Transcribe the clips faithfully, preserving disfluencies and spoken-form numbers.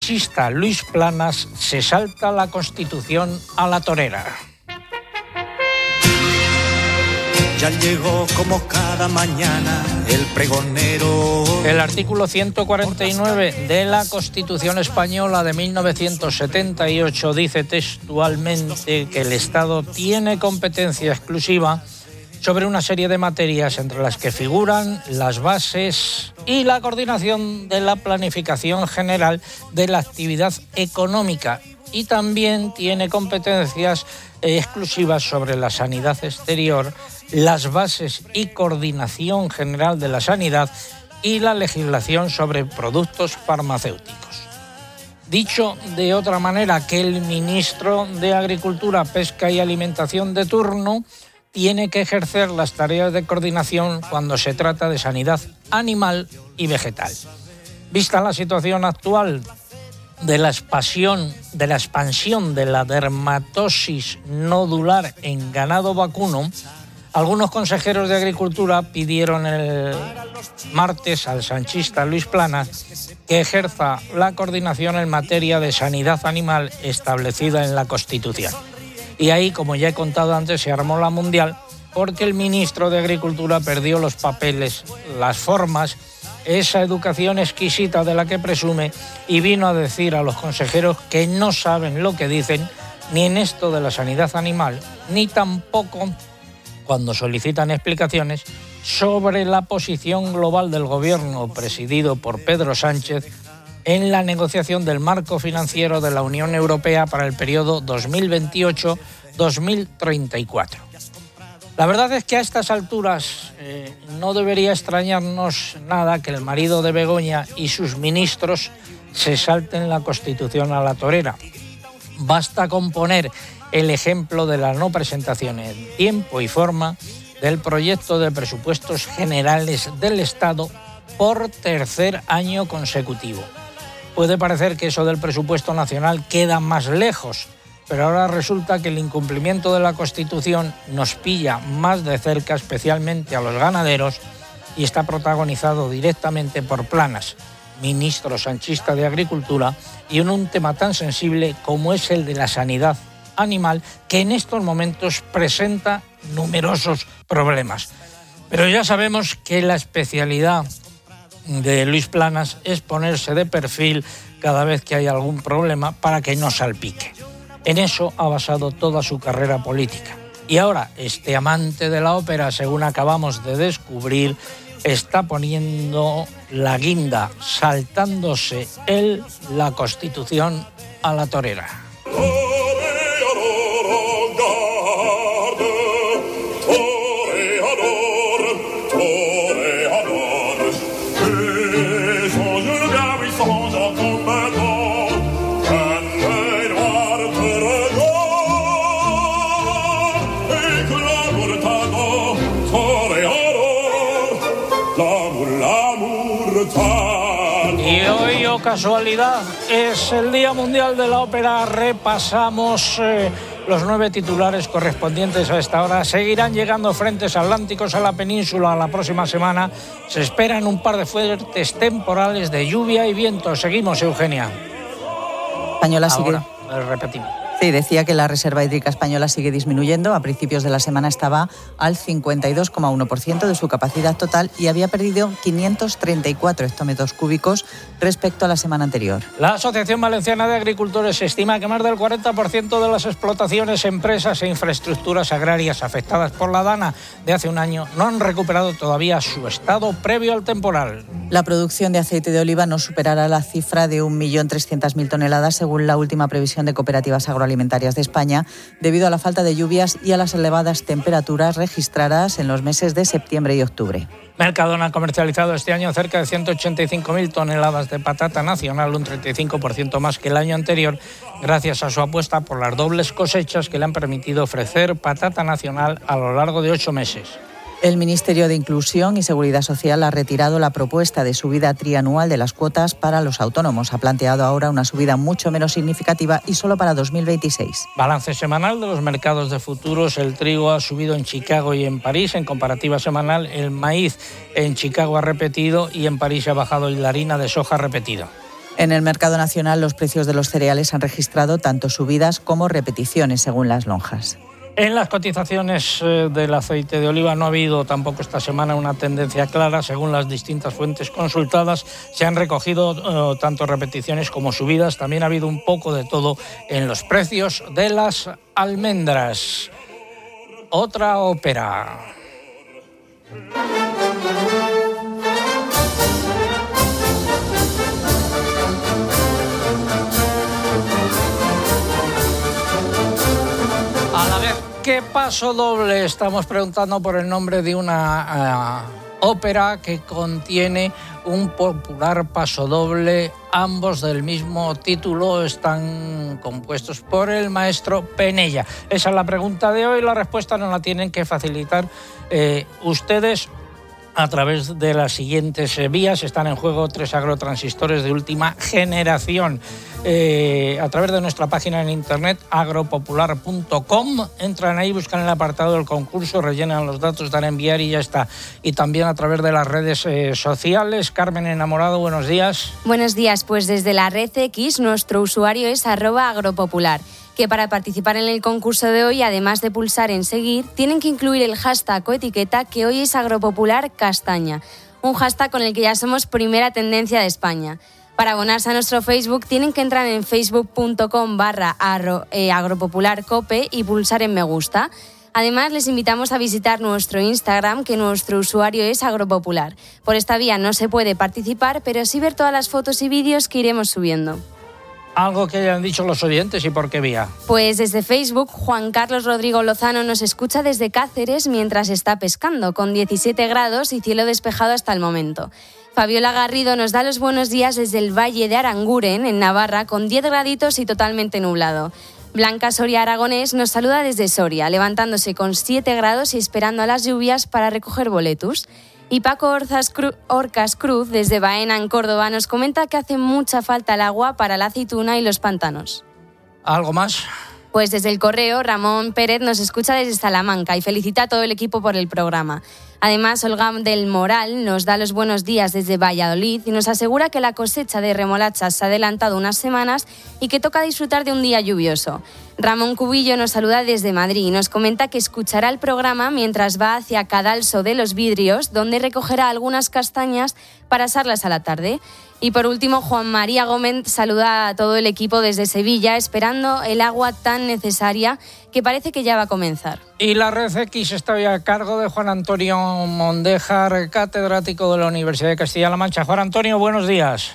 sanchista Luis Planas se salta la Constitución a la torera. Ya llegó como cada mañana el pregonero. El artículo ciento cuarenta y nueve de la Constitución española de mil novecientos setenta y ocho dice textualmente que el Estado tiene competencia exclusiva sobre una serie de materias entre las que figuran las bases y la coordinación de la planificación general de la actividad económica, y también tiene competencias exclusivas sobre la sanidad exterior, las bases y coordinación general de la sanidad y la legislación sobre productos farmacéuticos. Dicho de otra manera, que el ministro de Agricultura, Pesca y Alimentación de turno tiene que ejercer las tareas de coordinación cuando se trata de sanidad animal y vegetal. Vista la situación actual de la expansión de la expansión de la dermatosis nodular en ganado vacuno, algunos consejeros de Agricultura pidieron el martes al sanchista Luis Planas que ejerza la coordinación en materia de sanidad animal establecida en la Constitución. Y ahí, como ya he contado antes, se armó la mundial porque el ministro de Agricultura perdió los papeles, las formas, esa educación exquisita de la que presume, y vino a decir a los consejeros que no saben lo que dicen ni en esto de la sanidad animal, ni tampoco cuando solicitan explicaciones sobre la posición global del gobierno presidido por Pedro Sánchez en la negociación del marco financiero de la Unión Europea para el periodo dos mil veintiocho a dos mil treinta y cuatro. La verdad es que a estas alturas eh, no debería extrañarnos nada que el marido de Begoña y sus ministros se salten la Constitución a la torera. Basta con poner el ejemplo de la no presentación en tiempo y forma del proyecto de presupuestos generales del Estado por tercer año consecutivo. Puede parecer que eso del presupuesto nacional queda más lejos, pero ahora resulta que el incumplimiento de la Constitución nos pilla más de cerca, especialmente a los ganaderos, y está protagonizado directamente por Planas, ministro sanchista de Agricultura, y en un tema tan sensible como es el de la sanidad animal, que en estos momentos presenta numerosos problemas. Pero ya sabemos que la especialidad de Luis Planas es ponerse de perfil cada vez que hay algún problema para que no salpique. En eso ha basado toda su carrera política. Y ahora, este amante de la ópera, según acabamos de descubrir, está poniendo la guinda, saltándose él la Constitución a la torera. Y hoy, oh casualidad, es el Día Mundial de la Ópera. Repasamos eh, los nueve titulares correspondientes a esta hora. Seguirán llegando frentes atlánticos a la península la próxima semana. Se esperan un par de fuertes temporales de lluvia y viento. Seguimos, Eugenia. Española sigue. Ahora, repetimos. Sí, decía que la reserva hídrica española sigue disminuyendo. A principios de la semana estaba al cincuenta y dos coma uno por ciento de su capacidad total y había perdido quinientos treinta y cuatro hectómetros cúbicos respecto a la semana anterior. La Asociación Valenciana de Agricultores estima que más del cuarenta por ciento de las explotaciones, empresas e infraestructuras agrarias afectadas por la dana de hace un año no han recuperado todavía su estado previo al temporal. La producción de aceite de oliva no superará la cifra de un millón trescientas mil toneladas según la última previsión de Cooperativas Agroalimentarias de España, debido a la falta de lluvias y a las elevadas temperaturas registradas en los meses de septiembre y octubre. Mercadona ha comercializado este año cerca de ciento ochenta y cinco mil toneladas de patata nacional, un treinta y cinco por ciento más que el año anterior, gracias a su apuesta por las dobles cosechas que le han permitido ofrecer patata nacional a lo largo de ocho meses. El Ministerio de Inclusión y Seguridad Social ha retirado la propuesta de subida trianual de las cuotas para los autónomos. Ha planteado ahora una subida mucho menos significativa y solo para dos mil veintiséis. Balance semanal de los mercados de futuros. El trigo ha subido en Chicago y en París. En comparativa semanal, el maíz en Chicago ha repetido y en París ha bajado y la harina de soja ha repetido. En el mercado nacional, los precios de los cereales han registrado tanto subidas como repeticiones, según las lonjas. En las cotizaciones del aceite de oliva no ha habido tampoco esta semana una tendencia clara. Según las distintas fuentes consultadas, se han recogido eh, tanto repeticiones como subidas. También ha habido un poco de todo en los precios de las almendras. Otra ópera. ¿Qué paso doble? Estamos preguntando por el nombre de una uh, ópera que contiene un popular pasodoble. Ambos del mismo título, están compuestos por el maestro Penella. Esa es la pregunta de hoy. La respuesta nos la tienen que facilitar eh, ustedes a través de las siguientes vías. Están en juego tres agrotransistores de última generación. Eh, a través de nuestra página en internet agropopular punto com, entran ahí, buscan el apartado del concurso, rellenan los datos, dan a enviar y ya está. Y también a través de las redes eh, sociales. Carmen Enamorado, buenos días. Buenos días, pues desde la red X nuestro usuario es arroba agropopular, que para participar en el concurso de hoy, además de pulsar en seguir, tienen que incluir el hashtag o etiqueta que hoy es agropopular castaña, un hashtag con el que ya somos primera tendencia de España. Para abonarse a nuestro Facebook tienen que entrar en facebook punto com barra agropopularcope y pulsar en me gusta. Además, les invitamos a visitar nuestro Instagram, que nuestro usuario es agropopular. Por esta vía no se puede participar, pero sí ver todas las fotos y vídeos que iremos subiendo. Algo que hayan dicho los oyentes y por qué vía. Pues desde Facebook, Juan Carlos Rodrigo Lozano nos escucha desde Cáceres mientras está pescando, con diecisiete grados y cielo despejado hasta el momento. Fabiola Garrido nos da los buenos días desde el Valle de Aranguren, en Navarra, con diez graditos y totalmente nublado. Blanca Soria Aragonés nos saluda desde Soria, levantándose con siete grados y esperando a las lluvias para recoger boletus. Y Paco Orzas Cru- Orcas Cruz, desde Baena, en Córdoba, nos comenta que hace mucha falta el agua para la aceituna y los pantanos. ¿Algo más? Pues desde el correo, Ramón Pérez nos escucha desde Salamanca y felicita a todo el equipo por el programa. Además, Olga del Moral nos da los buenos días desde Valladolid y nos asegura que la cosecha de remolachas se ha adelantado unas semanas y que toca disfrutar de un día lluvioso. Ramón Cubillo nos saluda desde Madrid y nos comenta que escuchará el programa mientras va hacia Cadalso de los Vidrios, donde recogerá algunas castañas para asarlas a la tarde. Y por último, Juan María Gómez saluda a todo el equipo desde Sevilla, esperando el agua tan necesaria que parece que ya va a comenzar. Y la red X está hoy a cargo de Juan Antonio Mondéjar, catedrático de la Universidad de Castilla-La Mancha. Juan Antonio, buenos días.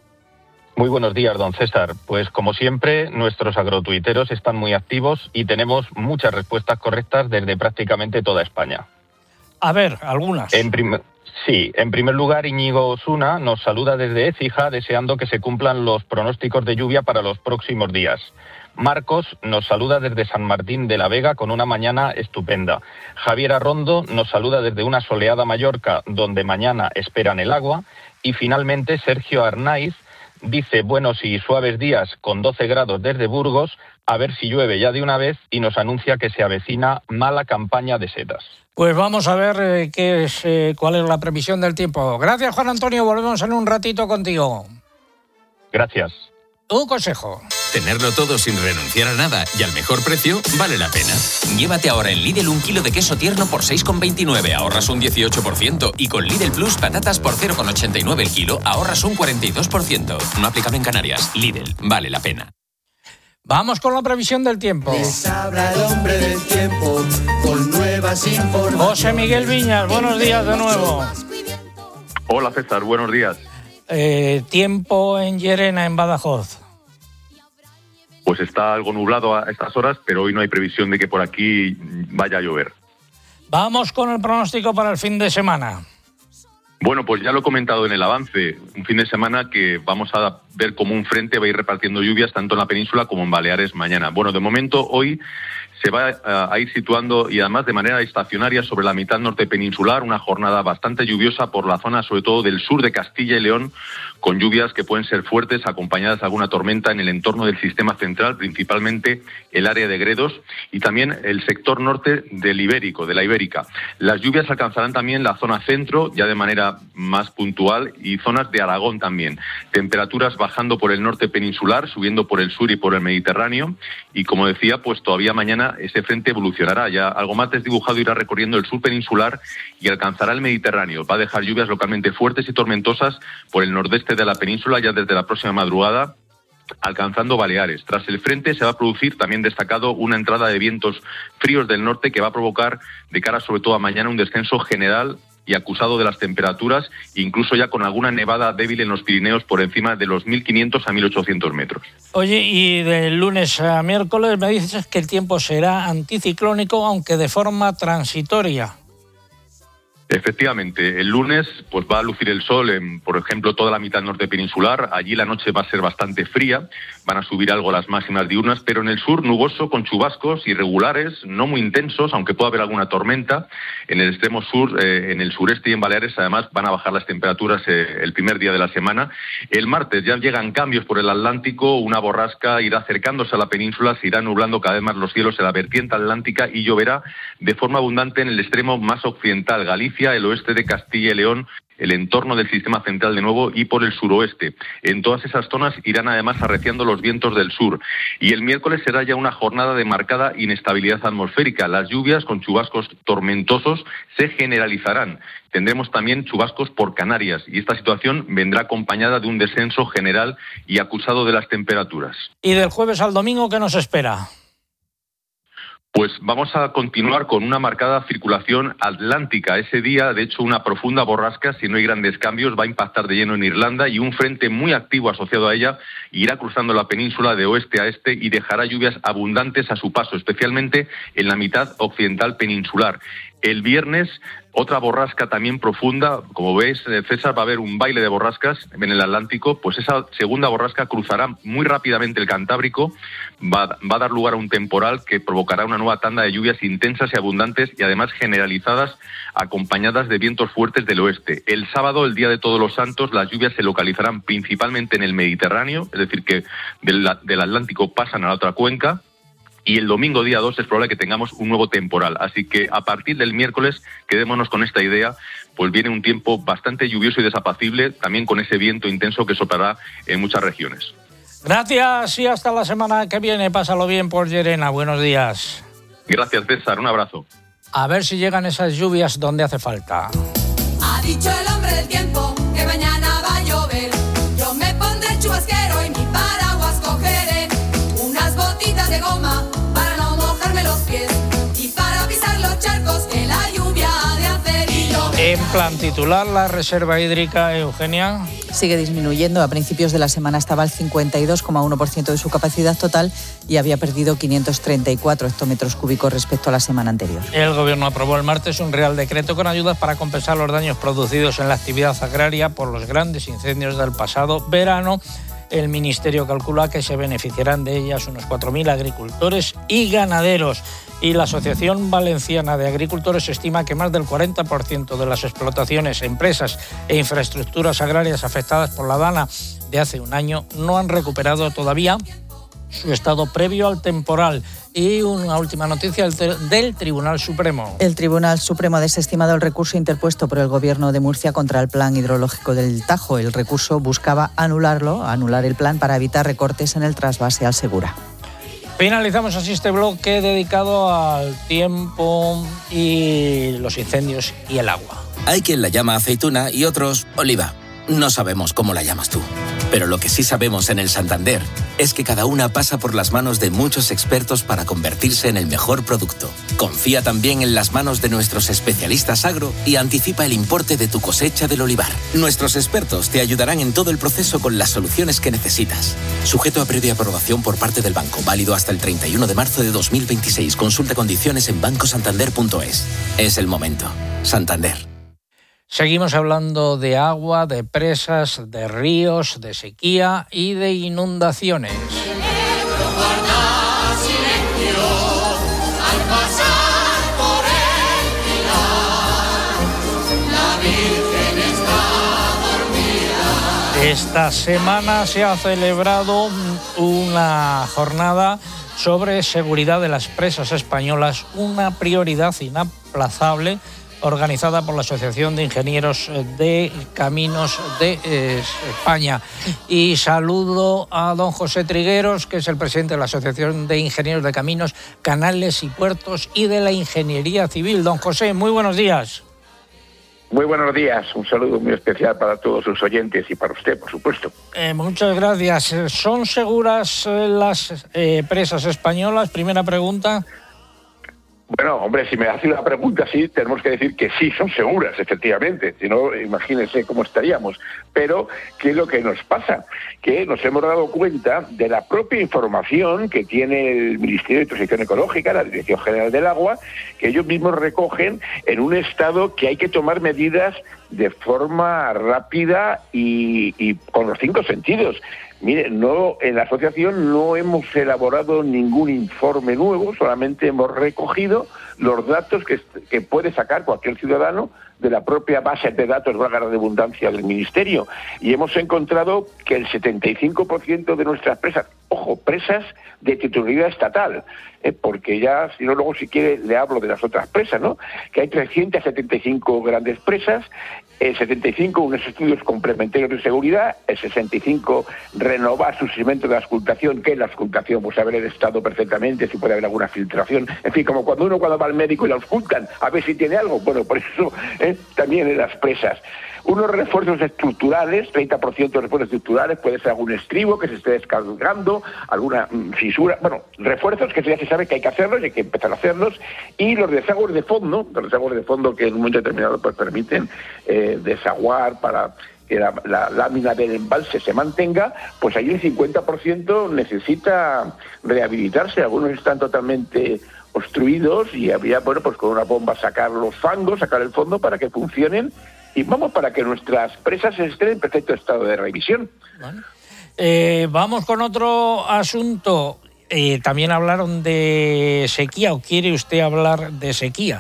Muy buenos días, don César. Pues como siempre, nuestros agrotuiteros están muy activos y tenemos muchas respuestas correctas desde prácticamente toda España. A ver, algunas. En primer... Sí, en primer lugar, Íñigo Osuna nos saluda desde Écija, deseando que se cumplan los pronósticos de lluvia para los próximos días. Marcos nos saluda desde San Martín de la Vega con una mañana estupenda. Javier Arrondo nos saluda desde una soleada Mallorca, donde mañana esperan el agua. Y finalmente, Sergio Arnaiz dice buenos y suaves días con doce grados desde Burgos, a ver si llueve ya de una vez, y nos anuncia que se avecina mala campaña de setas. Pues vamos a ver eh, qué es, eh, cuál es la previsión del tiempo. Gracias, Juan Antonio. Volvemos en un ratito contigo. Gracias. Un consejo. Tenerlo todo sin renunciar a nada y al mejor precio vale la pena. Llévate ahora en Lidl un kilo de queso tierno por seis con veintinueve, ahorras un dieciocho por ciento. Y con Lidl Plus patatas por cero con ochenta y nueve el kilo, ahorras un cuarenta y dos por ciento. No aplicable en Canarias. Lidl, vale la pena. Vamos con la previsión del tiempo. Les habla el hombre del tiempo con nuevas informaciones. José Miguel Viñas, buenos días de nuevo. Hola César, buenos días. Eh, tiempo en Llerena, en Badajoz. Pues está algo nublado a estas horas, pero hoy no hay previsión de que por aquí vaya a llover. Vamos con el pronóstico para el fin de semana. Bueno, pues ya lo he comentado en el avance, un fin de semana que vamos a ver como un frente va a ir repartiendo lluvias tanto en la península como en Baleares mañana. Bueno, de momento hoy se va a ir situando y además de manera estacionaria sobre la mitad norte peninsular, una jornada bastante lluviosa por la zona sobre todo del sur de Castilla y León, con lluvias que pueden ser fuertes acompañadas de alguna tormenta en el entorno del sistema central, principalmente el área de Gredos y también el sector norte del Ibérico, de la Ibérica. Las lluvias alcanzarán también la zona centro ya de manera más puntual y zonas de Aragón también. Temperaturas bastante bajando por el norte peninsular, subiendo por el sur y por el Mediterráneo. Y como decía, pues todavía mañana ese frente evolucionará. Ya algo más desdibujado irá recorriendo el sur peninsular y alcanzará el Mediterráneo. Va a dejar lluvias localmente fuertes y tormentosas por el nordeste de la península ya desde la próxima madrugada, alcanzando Baleares. Tras el frente se va a producir, también destacado, una entrada de vientos fríos del norte que va a provocar, de cara sobre todo a mañana, un descenso general y acusado de las temperaturas, incluso ya con alguna nevada débil en los Pirineos por encima de los mil quinientos a mil ochocientos metros. Oye, y del lunes a miércoles me dices que el tiempo será anticiclónico, aunque de forma transitoria. Efectivamente, el lunes pues va a lucir el sol en, por ejemplo, toda la mitad norte peninsular. Allí la noche va a ser bastante fría, van a subir algo las máximas diurnas, pero en el sur nuboso con chubascos irregulares, no muy intensos, aunque pueda haber alguna tormenta. En el extremo sur, eh, en el sureste y en Baleares, además, van a bajar las temperaturas eh, el primer día de la semana. El martes ya llegan cambios por el Atlántico, una borrasca irá acercándose a la península, se irán nublando cada vez más los cielos en la vertiente atlántica y lloverá de forma abundante en el extremo más occidental, Galicia, el oeste de Castilla y León, el entorno del sistema central de nuevo y por el suroeste. En todas esas zonas irán además arreciando los vientos del sur. Y el miércoles será ya una jornada de marcada inestabilidad atmosférica. Las lluvias con chubascos tormentosos se generalizarán. Tendremos también chubascos por Canarias y esta situación vendrá acompañada de un descenso general y acusado de las temperaturas. ¿Y del jueves al domingo qué nos espera? Pues vamos a continuar con una marcada circulación atlántica. Ese día, de hecho, una profunda borrasca, si no hay grandes cambios, va a impactar de lleno en Irlanda y un frente muy activo asociado a ella irá cruzando la península de oeste a este y dejará lluvias abundantes a su paso, especialmente en la mitad occidental peninsular. El viernes, otra borrasca también profunda. Como ves, César, va a haber un baile de borrascas en el Atlántico. Pues esa segunda borrasca cruzará muy rápidamente el Cantábrico, va, va a dar lugar a un temporal que provocará una nueva tanda de lluvias intensas y abundantes y además generalizadas, acompañadas de vientos fuertes del oeste. El sábado, el día de Todos los Santos, las lluvias se localizarán principalmente en el Mediterráneo, es decir, que del, del Atlántico pasan a la otra cuenca. Y el domingo, día dos, es probable que tengamos un nuevo temporal. Así que a partir del miércoles, quedémonos con esta idea, pues viene un tiempo bastante lluvioso y desapacible, también con ese viento intenso que soplará en muchas regiones. Gracias y hasta la semana que viene. Pásalo bien por Llerena. Buenos días. Gracias, César. Un abrazo. A ver si llegan esas lluvias donde hace falta. Ha dicho el hombre del tiempo que mañana va a llover. Yo me pondré el chubasquero y mi paraguas cogeré. Unas botitas de goma para no mojarme los pies y para pisar los charcos que la lluvia ha de hacer. Y yo... En plan titular, la reserva hídrica, Eugenia. Sigue disminuyendo. A principios de la semana estaba al cincuenta y dos coma uno por ciento de su capacidad total y había perdido quinientos treinta y cuatro hectómetros cúbicos respecto a la semana anterior. El Gobierno aprobó el martes un Real Decreto con ayudas para compensar los daños producidos en la actividad agraria por los grandes incendios del pasado verano. El Ministerio calcula que se beneficiarán de ellas unos cuatro mil agricultores y ganaderos. Y la Asociación Valenciana de Agricultores estima que más del cuarenta por ciento de las explotaciones, empresas e infraestructuras agrarias afectadas por la dana de hace un año no han recuperado todavía su estado previo al temporal. Y una última noticia del Tribunal Supremo. El Tribunal Supremo ha desestimado el recurso interpuesto por el Gobierno de Murcia contra el plan hidrológico del Tajo. El recurso buscaba anularlo, anular el plan para evitar recortes en el trasvase al Segura. Finalizamos así este bloque dedicado al tiempo y los incendios y el agua. Hay quien la llama aceituna y otros oliva. No sabemos cómo la llamas tú. Pero lo que sí sabemos en el Santander es que cada una pasa por las manos de muchos expertos para convertirse en el mejor producto. Confía también en las manos de nuestros especialistas agro y anticipa el importe de tu cosecha del olivar. Nuestros expertos te ayudarán en todo el proceso con las soluciones que necesitas. Sujeto a previa aprobación por parte del banco, válido hasta el treinta y uno de marzo de dos mil veintiséis. Consulta condiciones en banco santander punto es. Es el momento. Santander. Seguimos hablando de agua, de presas, de ríos, de sequía y de inundaciones. Esta semana se ha celebrado una jornada sobre seguridad de las presas españolas, una prioridad inaplazable organizada por la Asociación de Ingenieros de Caminos de eh, España. Y saludo a don José Trigueros, que es el presidente de la Asociación de Ingenieros de Caminos, Canales y Puertos y de la Ingeniería Civil. Don José, muy buenos días. Muy buenos días, un saludo muy especial para todos sus oyentes y para usted, por supuesto. Eh, muchas gracias. ¿Son seguras eh, las eh, presas españolas? Primera pregunta. Bueno, hombre, si me hace una pregunta así, tenemos que decir que sí, son seguras, efectivamente. Si no, imagínense cómo estaríamos. Pero, ¿qué es lo que nos pasa? Que nos hemos dado cuenta de la propia información que tiene el Ministerio de Transición Ecológica, la Dirección General del Agua, que ellos mismos recogen en un estado que hay que tomar medidas de forma rápida y, y con los cinco sentidos. Mire, no, en la asociación no hemos elaborado ningún informe nuevo, solamente hemos recogido los datos que, que puede sacar cualquier ciudadano de la propia base de datos, valga la redundancia, del Ministerio. Y hemos encontrado que el setenta y cinco por ciento de nuestras presas, ojo, presas de titularidad estatal, eh, porque ya, si no, luego si quiere le hablo de las otras presas, ¿no? Que hay trescientas setenta y cinco grandes presas, el setenta y cinco unos estudios complementarios de seguridad, el sesenta y cinco renovar su segmento de auscultación, que es la auscultación, pues haber estado perfectamente, si puede haber alguna filtración, en fin, como cuando uno cuando va al médico y la auscultan, a ver si tiene algo, bueno, por eso eh, también en las presas. Unos refuerzos estructurales, treinta por ciento de refuerzos estructurales, puede ser algún estribo que se esté descargando, alguna mm, fisura, bueno, refuerzos que ya se sabe que hay que hacerlos y hay que empezar a hacerlos, y los desagües de fondo, los desagües de fondo que en un momento determinado pues permiten eh, desaguar para que la, la lámina del embalse se mantenga, pues ahí el cincuenta por ciento necesita rehabilitarse, algunos están totalmente obstruidos y habría, bueno, pues con una bomba sacar los fangos, sacar el fondo para que funcionen y vamos, para que nuestras presas estén en perfecto estado de revisión. Bueno, eh, vamos con otro asunto. Eh, también hablaron de sequía, ¿o quiere usted hablar de sequía?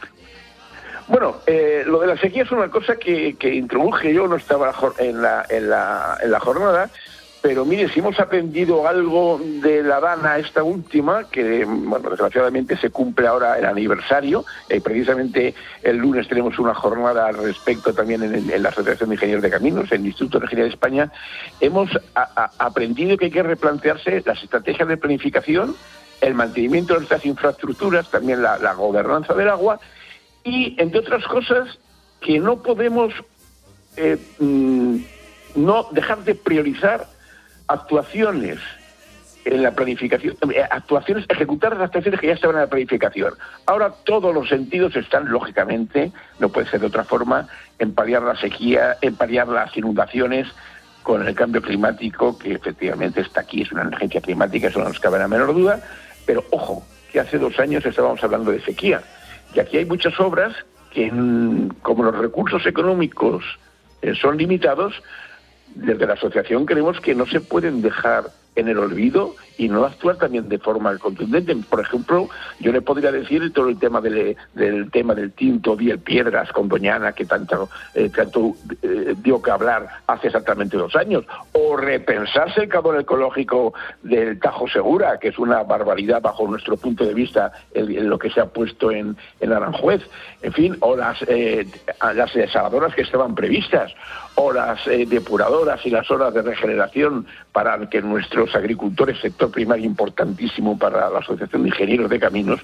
Bueno, eh, lo de la sequía es una cosa que, que introduje yo, no estaba en la, en la, en la jornada, pero mire, si hemos aprendido algo de la Dana, esta última, que bueno, desgraciadamente se cumple ahora el aniversario, eh, precisamente el lunes tenemos una jornada al respecto también en, en la Asociación de Ingenieros de Caminos, en el Instituto de Ingeniería de España, hemos a, a, aprendido que hay que replantearse las estrategias de planificación, el mantenimiento de nuestras infraestructuras, también la, la gobernanza del agua, y entre otras cosas que no podemos eh, mm, no dejar de priorizar actuaciones en la planificación, actuaciones, ejecutar las actuaciones que ya estaban en la planificación. Ahora todos los sentidos están, lógicamente, no puede ser de otra forma, en paliar la sequía, en paliar las inundaciones con el cambio climático, que efectivamente está aquí, es una emergencia climática, eso no nos cabe la menor duda, pero ojo, que hace dos años estábamos hablando de sequía, y aquí hay muchas obras que, como los recursos económicos eh, son limitados, desde la asociación creemos que no se pueden dejar en el olvido y no actuar también de forma contundente. Por ejemplo, yo le podría decir todo el tema del, del tema del Tinto, Biel Piedras, con Doñana, que tanto, eh, tanto eh, dio que hablar hace exactamente dos años, o repensarse el caudal ecológico del Tajo Segura, que es una barbaridad bajo nuestro punto de vista el, el, lo que se ha puesto en, en Aranjuez, en fin, o las, eh, las desaladoras que estaban previstas, o las eh, depuradoras y las horas de regeneración para que nuestros agricultores, sector primario importantísimo para la Asociación de Ingenieros de Caminos,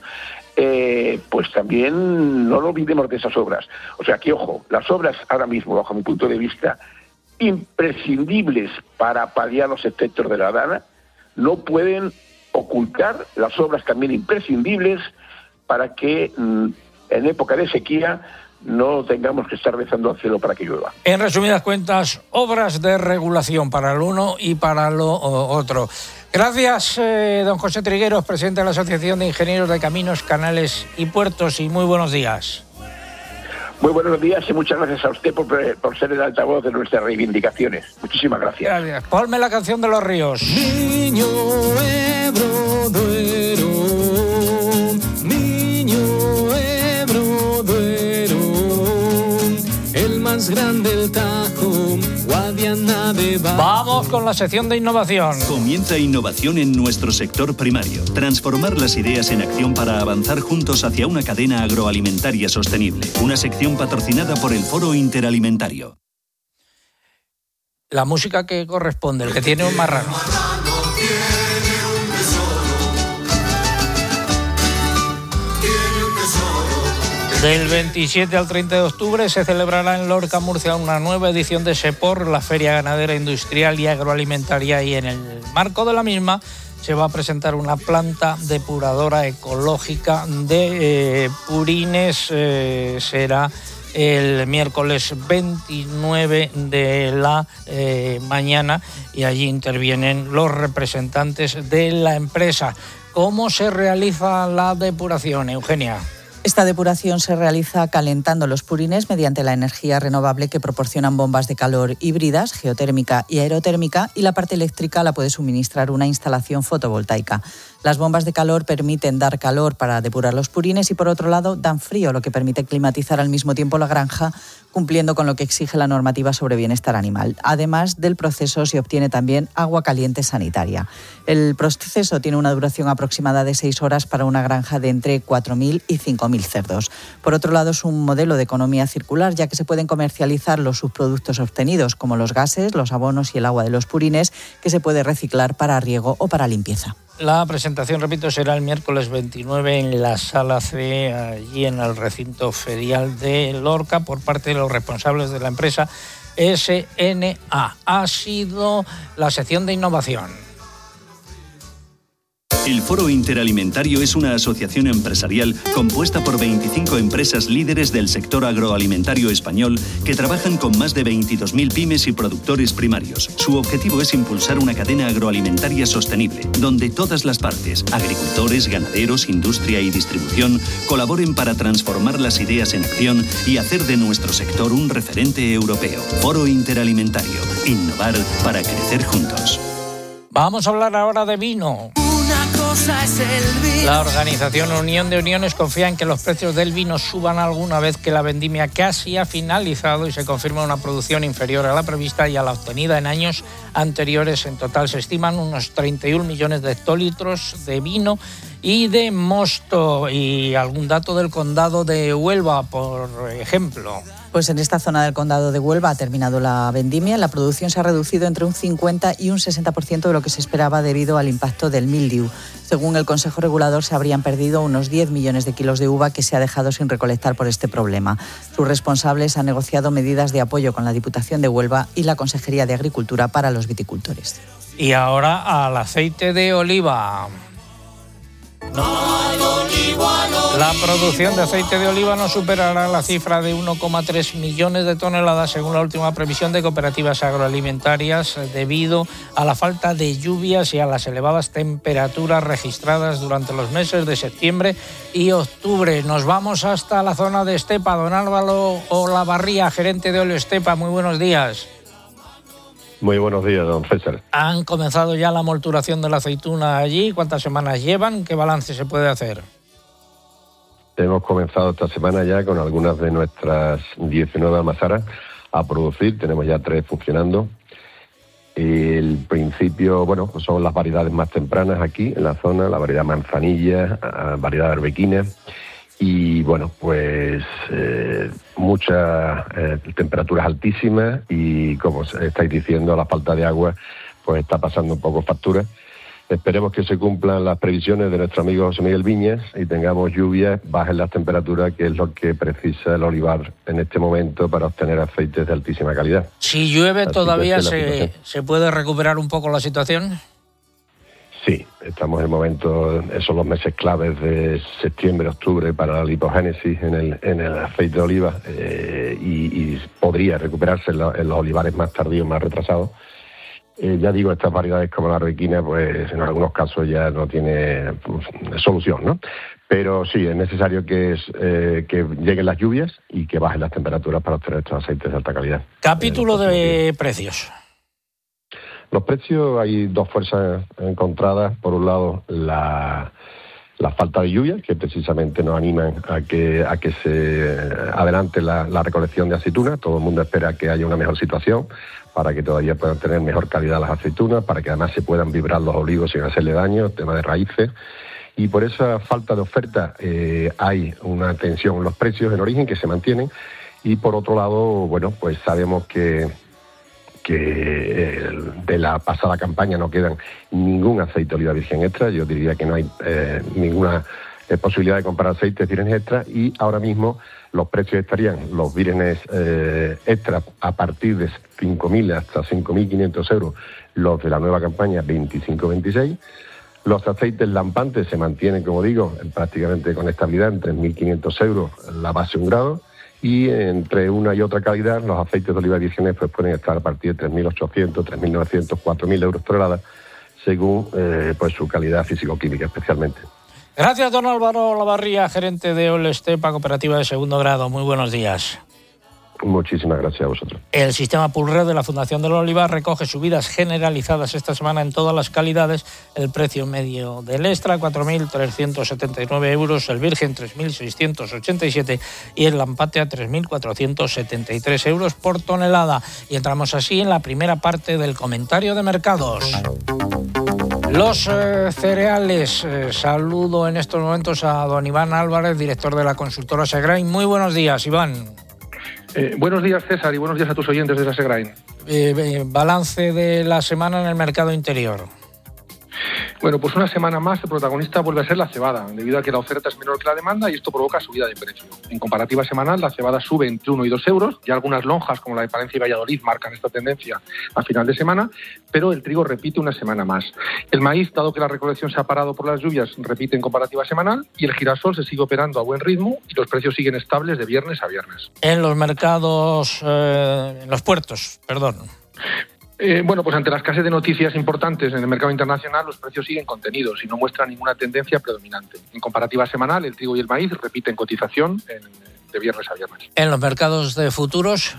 eh, pues también no lo olvidemos de esas obras. O sea, que ojo, las obras ahora mismo, bajo mi punto de vista, imprescindibles para paliar los efectos de la Dana, no pueden ocultar las obras también imprescindibles para que mm, en época de sequía no tengamos que estar rezando al cielo para que llueva. En resumidas cuentas, obras de regulación para lo uno y para lo otro. Gracias, eh, don José Trigueros, presidente de la Asociación de Ingenieros de Caminos, Canales y Puertos, y muy buenos días. Muy buenos días y muchas gracias a usted por, por ser el altavoz de nuestras reivindicaciones. Muchísimas gracias. Gracias. Ponme la canción de los ríos. Niño Ebro Duero, niño Ebro Duero, el más grande el Tajo, Guadiana. mañana de bar. Vamos con la sección de innovación. Comienza innovación en nuestro sector primario. Transformar las ideas en acción para avanzar juntos hacia una cadena agroalimentaria sostenible. Una sección patrocinada por el Foro Interalimentario. La música que corresponde, el que tiene un marrano. Del veintisiete al treinta de octubre se celebrará en Lorca, Murcia, una nueva edición de SEPOR, la Feria Ganadera Industrial y Agroalimentaria, y en el marco de la misma se va a presentar una planta depuradora ecológica de eh, purines. Eh, será el miércoles veintinueve de la eh, mañana y allí intervienen los representantes de la empresa. ¿Cómo se realiza la depuración, Eugenia? Esta depuración se realiza calentando los purines mediante la energía renovable que proporcionan bombas de calor híbridas, geotérmica y aerotérmica, y la parte eléctrica la puede suministrar una instalación fotovoltaica. Las bombas de calor permiten dar calor para depurar los purines y, por otro lado, dan frío, lo que permite climatizar al mismo tiempo la granja, cumpliendo con lo que exige la normativa sobre bienestar animal. Además del proceso, se obtiene también agua caliente sanitaria. El proceso tiene una duración aproximada de seis horas para una granja de entre cuatro mil y cinco mil cerdos. Por otro lado, es un modelo de economía circular, ya que se pueden comercializar los subproductos obtenidos, como los gases, los abonos y el agua de los purines, que se puede reciclar para riego o para limpieza. La presentación, repito, será el miércoles veintinueve en la Sala C, allí en el recinto ferial de Lorca, por parte de los responsables de la empresa S N A. Ha sido la sección de innovación. El Foro Interalimentario es una asociación empresarial compuesta por veinticinco empresas líderes del sector agroalimentario español que trabajan con más de veintidós mil pymes y productores primarios. Su objetivo es impulsar una cadena agroalimentaria sostenible, donde todas las partes, agricultores, ganaderos, industria y distribución, colaboren para transformar las ideas en acción y hacer de nuestro sector un referente europeo. Foro Interalimentario. Innovar para crecer juntos. Vamos a hablar ahora de vino. La organización Unión de Uniones confía en que los precios del vino suban alguna vez que la vendimia casi ha finalizado y se confirma una producción inferior a la prevista y a la obtenida en años anteriores. En total se estiman unos treinta y un millones de hectolitros de vino y de mosto. Y algún dato del condado de Huelva, por ejemplo. Pues en esta zona del condado de Huelva ha terminado la vendimia. La producción se ha reducido entre un cincuenta y un sesenta por ciento de lo que se esperaba debido al impacto del mildiu. Según el Consejo Regulador, se habrían perdido unos diez millones de kilos de uva que se ha dejado sin recolectar por este problema. Sus responsables han negociado medidas de apoyo con la Diputación de Huelva y la Consejería de Agricultura para los viticultores. Y ahora al aceite de oliva. No. La producción de aceite de oliva no superará la cifra de uno coma tres millones de toneladas según la última previsión de cooperativas agroalimentarias debido a la falta de lluvias y a las elevadas temperaturas registradas durante los meses de septiembre y octubre. Nos vamos hasta la zona de Estepa. Don Álvaro Olavarría, gerente de Oleo Estepa, muy buenos días. Muy buenos días, don César. ¿Han comenzado ya la molturación de la aceituna allí? ¿Cuántas semanas llevan? ¿Qué balance se puede hacer? Hemos comenzado esta semana ya con algunas de nuestras diecinueve almazaras a producir. Tenemos ya tres funcionando. El principio, bueno, pues son las variedades más tempranas aquí en la zona, la variedad manzanilla, la variedad arbequina. Y bueno, pues eh, muchas eh, temperaturas altísimas y, como estáis diciendo, la falta de agua pues está pasando un poco factura. Esperemos que se cumplan las previsiones de nuestro amigo José Miguel Viñas y tengamos lluvias, bajen las temperaturas, que es lo que precisa el olivar en este momento para obtener aceites de altísima calidad. Si llueve, así todavía se, se puede recuperar un poco la situación. Sí, estamos en el momento, esos son los meses claves de septiembre, octubre para la lipogénesis en el, en el aceite de oliva eh, y, y podría recuperarse en, la, en los olivares más tardíos, más retrasados. Eh, ya digo, estas variedades como la arbequina, pues en algunos casos ya no tiene pues, solución, ¿no? Pero sí, es necesario que, es, eh, que lleguen las lluvias y que bajen las temperaturas para obtener estos aceites de alta calidad. Capítulo eh, de precios. Los precios, hay dos fuerzas encontradas. Por un lado, la, la falta de lluvia, que precisamente nos animan a que a que se adelante la, la recolección de aceitunas. Todo el mundo espera que haya una mejor situación para que todavía puedan tener mejor calidad las aceitunas, para que además se puedan vibrar los olivos sin hacerle daño, tema de raíces. Y por esa falta de oferta eh, hay una tensión en los precios en origen que se mantienen. Y por otro lado, bueno, pues sabemos que que de la pasada campaña no quedan ningún aceite de oliva virgen extra. Yo diría que no hay eh, ninguna eh, posibilidad de comprar aceites vírgenes extra, y ahora mismo los precios estarían, los vírgenes eh, extra, a partir de cinco mil hasta cinco mil quinientos euros, los de la nueva campaña veinticinco veintiséis. Los aceites lampantes se mantienen, como digo, prácticamente con estabilidad en tres mil quinientos euros la base un grado. Y entre una y otra calidad, los aceites de oliva vírgenes pues pueden estar a partir de tres mil ochocientos, tres mil novecientos, cuatro mil euros tonelada, según eh, pues su calidad físico-química especialmente. Gracias, don Álvaro Lavarría, gerente de Olestepa, cooperativa de segundo grado. Muy buenos días. Muchísimas gracias a vosotros. El sistema Pulred de la Fundación del Olivar recoge subidas generalizadas esta semana en todas las calidades. El precio medio del extra, cuatro mil trescientos setenta y nueve euros, el virgen tres mil seiscientos ochenta y siete y el lampate a tres mil cuatrocientos setenta y tres euros por tonelada. Y entramos así en la primera parte del comentario de mercados. Los eh, cereales. Eh, saludo en estos momentos a don Iván Álvarez, director de la consultora Segrain. Muy buenos días, Iván. Eh, buenos días, César, y buenos días a tus oyentes de la Segrain. Eh, eh, balance de la semana en el mercado interior. Bueno, pues una semana más el protagonista vuelve a ser la cebada, debido a que la oferta es menor que la demanda y esto provoca subida de precio. En comparativa semanal, la cebada sube entre uno y dos euros, y algunas lonjas, como la de Palencia y Valladolid, marcan esta tendencia a final de semana, pero el trigo repite una semana más. El maíz, dado que la recolección se ha parado por las lluvias, repite en comparativa semanal, y el girasol se sigue operando a buen ritmo y los precios siguen estables de viernes a viernes. En los mercados, eh, en los puertos, perdón. Eh, bueno, pues ante la escasez de noticias importantes en el mercado internacional, los precios siguen contenidos y no muestran ninguna tendencia predominante. En comparativa semanal, el trigo y el maíz repiten cotización en, de viernes a viernes. ¿En los mercados de futuros?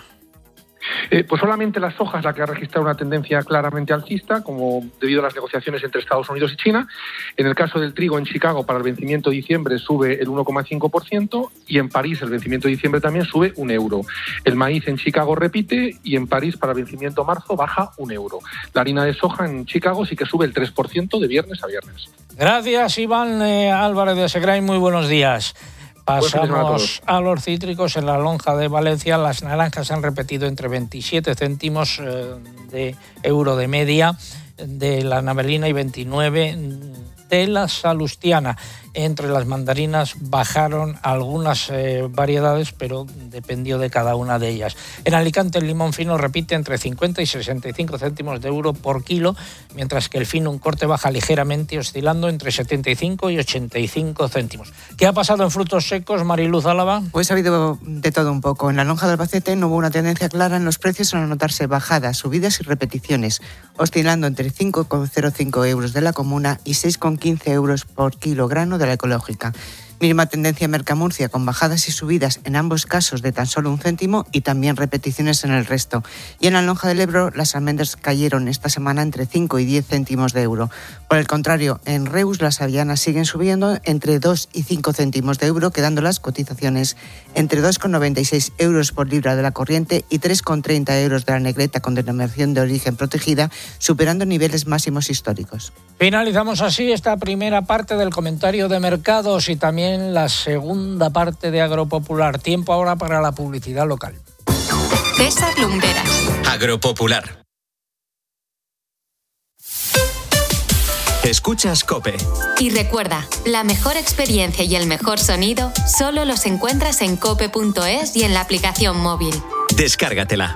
Eh, pues solamente la soja es la que ha registrado una tendencia claramente alcista, como debido a las negociaciones entre Estados Unidos y China. En el caso del trigo, en Chicago para el vencimiento de diciembre sube el uno coma cinco por ciento y en París el vencimiento de diciembre también sube un euro. El maíz en Chicago repite y en París para el vencimiento marzo baja un euro. La harina de soja en Chicago sí que sube el tres por ciento de viernes a viernes. Gracias, Iván eh, Álvarez de Segrain. Muy buenos días. Pasamos a, a los cítricos. En la lonja de Valencia las naranjas han repetido entre veintisiete céntimos eh, de euro de media de la navelina y veintinueve de la salustiana. Entre las mandarinas bajaron algunas eh, variedades, pero dependió de cada una de ellas. En Alicante el limón fino repite entre cincuenta y sesenta y cinco céntimos de euro por kilo, mientras que el fino un corte baja ligeramente, oscilando entre setenta y cinco y ochenta y cinco céntimos. ¿Qué ha pasado en frutos secos, Mariluz Álava? Pues ha habido de todo un poco. En la lonja de Albacete no hubo una tendencia clara en los precios, al notarse bajadas, subidas y repeticiones, oscilando entre cinco coma cero cinco euros de la comuna y seis coma quince euros por kilo grano de la ecológica. Mínima tendencia en Mercamurcia, con bajadas y subidas en ambos casos de tan solo un céntimo y también repeticiones en el resto. Y en la lonja del Ebro, las almendras cayeron esta semana entre cinco y diez céntimos de euro. Por el contrario, en Reus las avellanas siguen subiendo entre dos y cinco céntimos de euro, quedando las cotizaciones entre dos coma noventa y seis euros por libra de la corriente y tres coma treinta euros de la negreta con denominación de origen protegida, superando niveles máximos históricos. Finalizamos así esta primera parte del comentario de mercados y también la segunda parte de Agropopular. Tiempo ahora para la publicidad local. César Lumberas. Agropopular. Escuchas COPE. Y recuerda, la mejor experiencia y el mejor sonido solo los encuentras en cope punto es y en la aplicación móvil. Descárgatela.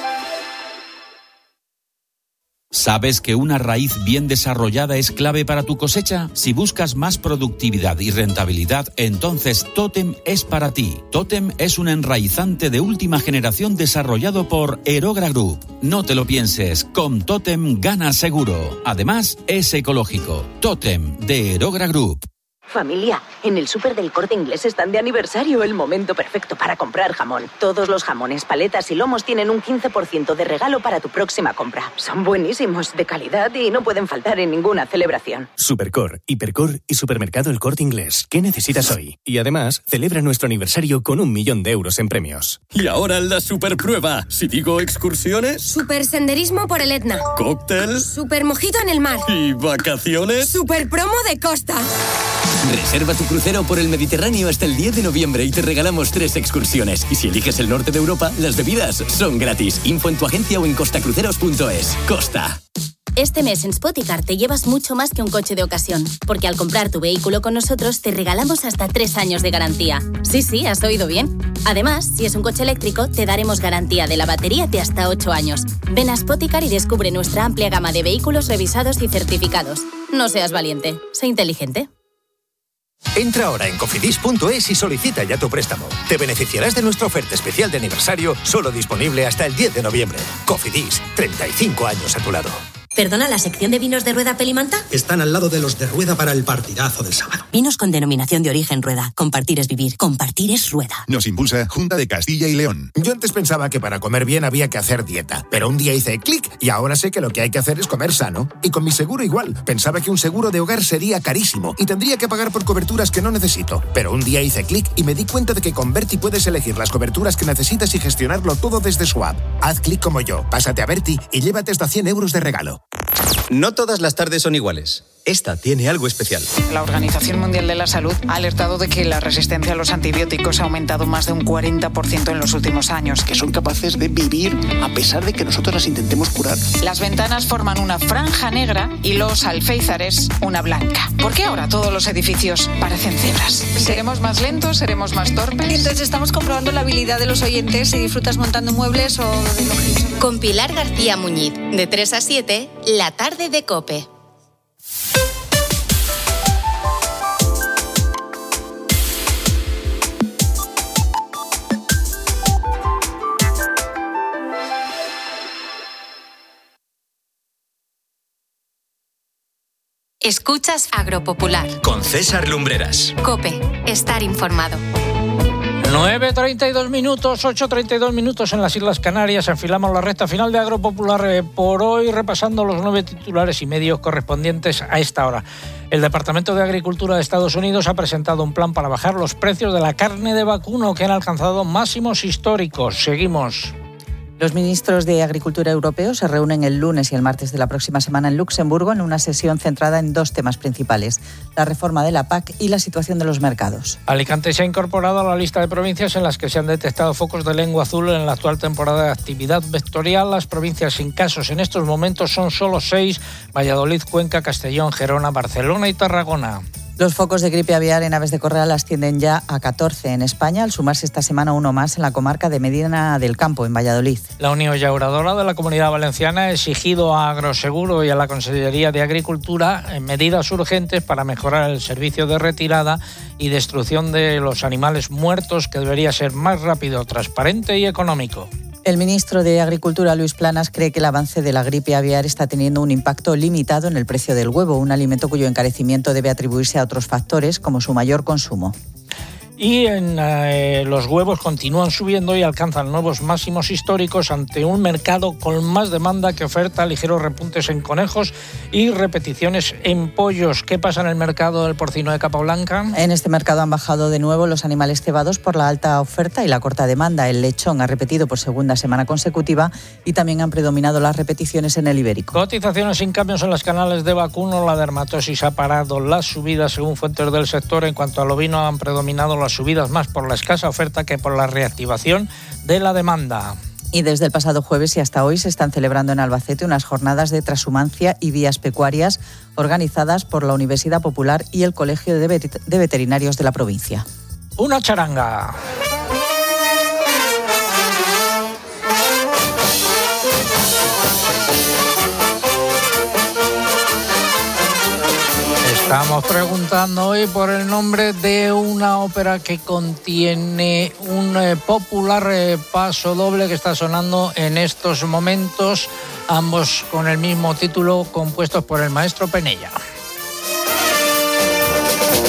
¿Sabes que una raíz bien desarrollada es clave para tu cosecha? Si buscas más productividad y rentabilidad, entonces Totem es para ti. Totem es un enraizante de última generación desarrollado por Erogra Group. No te lo pienses, con Totem ganas seguro. Además, es ecológico. Totem, de Erogra Group. Familia, en el súper del Corte Inglés están de aniversario, el momento perfecto para comprar jamón. Todos los jamones, paletas y lomos tienen un quince por ciento de regalo para tu próxima compra. Son buenísimos, de calidad y no pueden faltar en ninguna celebración. Supercor, Hipercor y Supermercado El Corte Inglés. ¿Qué necesitas hoy? Y además, celebra nuestro aniversario con un millón de euros en premios. Y ahora la superprueba. Si digo excursiones... Supersenderismo por el Etna. Cóctel. Supermojito en el mar. ¿Y vacaciones? Superpromo de costa. Reserva tu crucero por el Mediterráneo hasta el diez de noviembre y te regalamos tres excursiones. Y si eliges el norte de Europa, las bebidas son gratis. Info en tu agencia o en costacruceros punto es. Costa. Este mes en Spoticar te llevas mucho más que un coche de ocasión, porque al comprar tu vehículo con nosotros te regalamos hasta tres años de garantía. Sí, sí, has oído bien. Además, si es un coche eléctrico, te daremos garantía de la batería de hasta ocho años. Ven a Spoticar y descubre nuestra amplia gama de vehículos revisados y certificados. No seas valiente, sé inteligente. Entra ahora en cofidis punto es y solicita ya tu préstamo. Te beneficiarás de nuestra oferta especial de aniversario, solo disponible hasta el diez de noviembre. Cofidis, treinta y cinco años a tu lado. Perdona, ¿la sección de vinos de Rueda Pelimanta? Están al lado de los de Rueda para el partidazo del sábado. Vinos con denominación de origen Rueda. Compartir es vivir. Compartir es Rueda. Nos impulsa Junta de Castilla y León. Yo antes pensaba que para comer bien había que hacer dieta, pero un día hice clic y ahora sé que lo que hay que hacer es comer sano. Y con mi seguro igual. Pensaba que un seguro de hogar sería carísimo y tendría que pagar por coberturas que no necesito. Pero un día hice clic y me di cuenta de que con Berti puedes elegir las coberturas que necesitas y gestionarlo todo desde su app. Haz clic como yo, pásate a Berti y llévate hasta cien euros de regalo. No todas las tardes son iguales. Esta tiene algo especial. La Organización Mundial de la Salud ha alertado de que la resistencia a los antibióticos ha aumentado más de un cuarenta por ciento en los últimos años. Que son capaces de vivir a pesar de que nosotros las intentemos curar. Las ventanas forman una franja negra y los alféizares una blanca. ¿Por qué ahora todos los edificios parecen cebras? ¿Seremos más lentos? ¿Seremos más torpes? Entonces estamos comprobando la habilidad de los oyentes si disfrutas montando muebles o de lo que... Con Pilar García Muñiz, de tres a siete, la tarde de COPE. Escuchas Agropopular. Con César Lumbreras. COPE, estar informado. nueve treinta y dos minutos, ocho treinta y dos minutos en las Islas Canarias. Enfilamos la recta final de Agropopular eh, por hoy, repasando los nueve titulares y medios correspondientes a esta hora. El Departamento de Agricultura de Estados Unidos ha presentado un plan para bajar los precios de la carne de vacuno, que han alcanzado máximos históricos. Seguimos. Los ministros de Agricultura europeos se reúnen el lunes y el martes de la próxima semana en Luxemburgo en una sesión centrada en dos temas principales: la reforma de la P A C y la situación de los mercados. Alicante se ha incorporado a la lista de provincias en las que se han detectado focos de lengua azul en la actual temporada de actividad vectorial. Las provincias sin casos en estos momentos son solo seis: Valladolid, Cuenca, Castellón, Gerona, Barcelona y Tarragona. Los focos de gripe aviar en aves de corral ascienden ya a catorce en España, al sumarse esta semana uno más en la comarca de Medina del Campo, en Valladolid. La Unión Llauradora de la Comunidad Valenciana ha exigido a Agroseguro y a la Consellería de Agricultura medidas urgentes para mejorar el servicio de retirada y destrucción de los animales muertos, que debería ser más rápido, transparente y económico. El ministro de Agricultura, Luis Planas, cree que el avance de la gripe aviar está teniendo un impacto limitado en el precio del huevo, un alimento cuyo encarecimiento debe atribuirse a otros factores, como su mayor consumo. Y en, eh, los huevos continúan subiendo y alcanzan nuevos máximos históricos ante un mercado con más demanda que oferta, ligeros repuntes en conejos y repeticiones en pollos. ¿Qué pasa en el mercado del porcino de capa blanca? En este mercado han bajado de nuevo los animales cebados por la alta oferta y la corta demanda. El lechón ha repetido por segunda semana consecutiva y también han predominado las repeticiones en el ibérico. Cotizaciones sin cambios en las canales de vacuno. La dermatosis ha parado las subidas según fuentes del sector. En cuanto al ovino, han predominado las subidas más por la escasa oferta que por la reactivación de la demanda. Y desde el pasado jueves y hasta hoy se están celebrando en Albacete unas jornadas de transhumancia y vías pecuarias organizadas por la Universidad Popular y el Colegio de, Vet- de Veterinarios de la provincia. Una charanga. Estamos preguntando hoy por el nombre de una ópera que contiene un eh, popular eh, paso doble que está sonando en estos momentos, ambos con el mismo título, compuestos por el maestro Penella.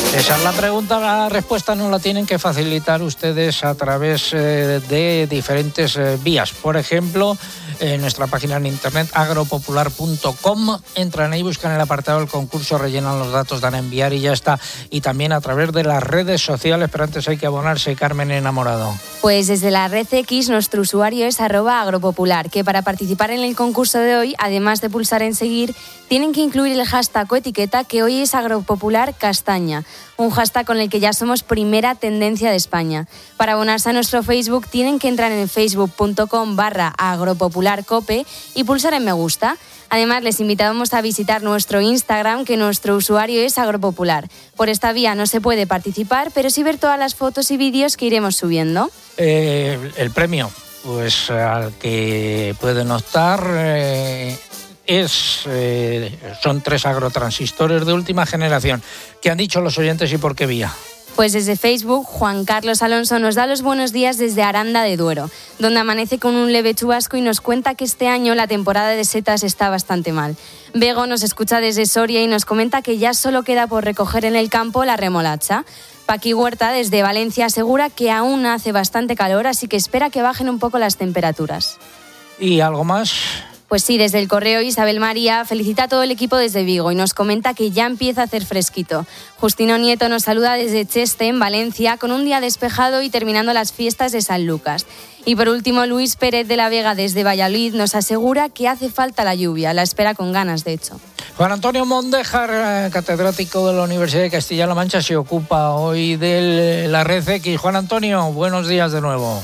Esa es la pregunta, la respuesta nos la tienen que facilitar ustedes a través eh, de diferentes eh, vías. Por ejemplo, en nuestra página en internet agropopular punto com, entran ahí, buscan el apartado del concurso, rellenan los datos, dan a enviar y ya está. Y también a través de las redes sociales, pero antes hay que abonarse. Carmen Enamorado. Pues desde la red X nuestro usuario es arroba agropopular, que para participar en el concurso de hoy, además de pulsar en seguir, tienen que incluir el hashtag o etiqueta que hoy es agropopular castaña, un hashtag con el que ya somos primera tendencia de España. Para abonarse a nuestro Facebook tienen que entrar en facebook punto com barra agropopularcope y pulsar en me gusta. Además, les invitamos a visitar nuestro Instagram, que nuestro usuario es agropopular. Por esta vía no se puede participar, pero sí ver todas las fotos y vídeos que iremos subiendo. Eh, el premio, pues al que pueden optar... Eh... Es, eh, son tres agrotransistores de última generación. ¿Qué han dicho los oyentes y por qué vía? Pues desde Facebook, Juan Carlos Alonso nos da los buenos días desde Aranda de Duero, donde amanece con un leve chubasco y nos cuenta que este año la temporada de setas está bastante mal. Bego nos escucha desde Soria y nos comenta que ya solo queda por recoger en el campo la remolacha. Paqui Huerta desde Valencia asegura que aún hace bastante calor, así que espera que bajen un poco las temperaturas. ¿Y algo más? Pues sí, desde el correo Isabel María felicita a todo el equipo desde Vigo y nos comenta que ya empieza a hacer fresquito. Justino Nieto nos saluda desde Cheste, en Valencia, con un día despejado y terminando las fiestas de San Lucas. Y por último, Luis Pérez de la Vega desde Valladolid nos asegura que hace falta la lluvia, la espera con ganas, de hecho. Juan Antonio Mondejar, catedrático de la Universidad de Castilla-La Mancha, se ocupa hoy de la red X. Juan Antonio, buenos días de nuevo.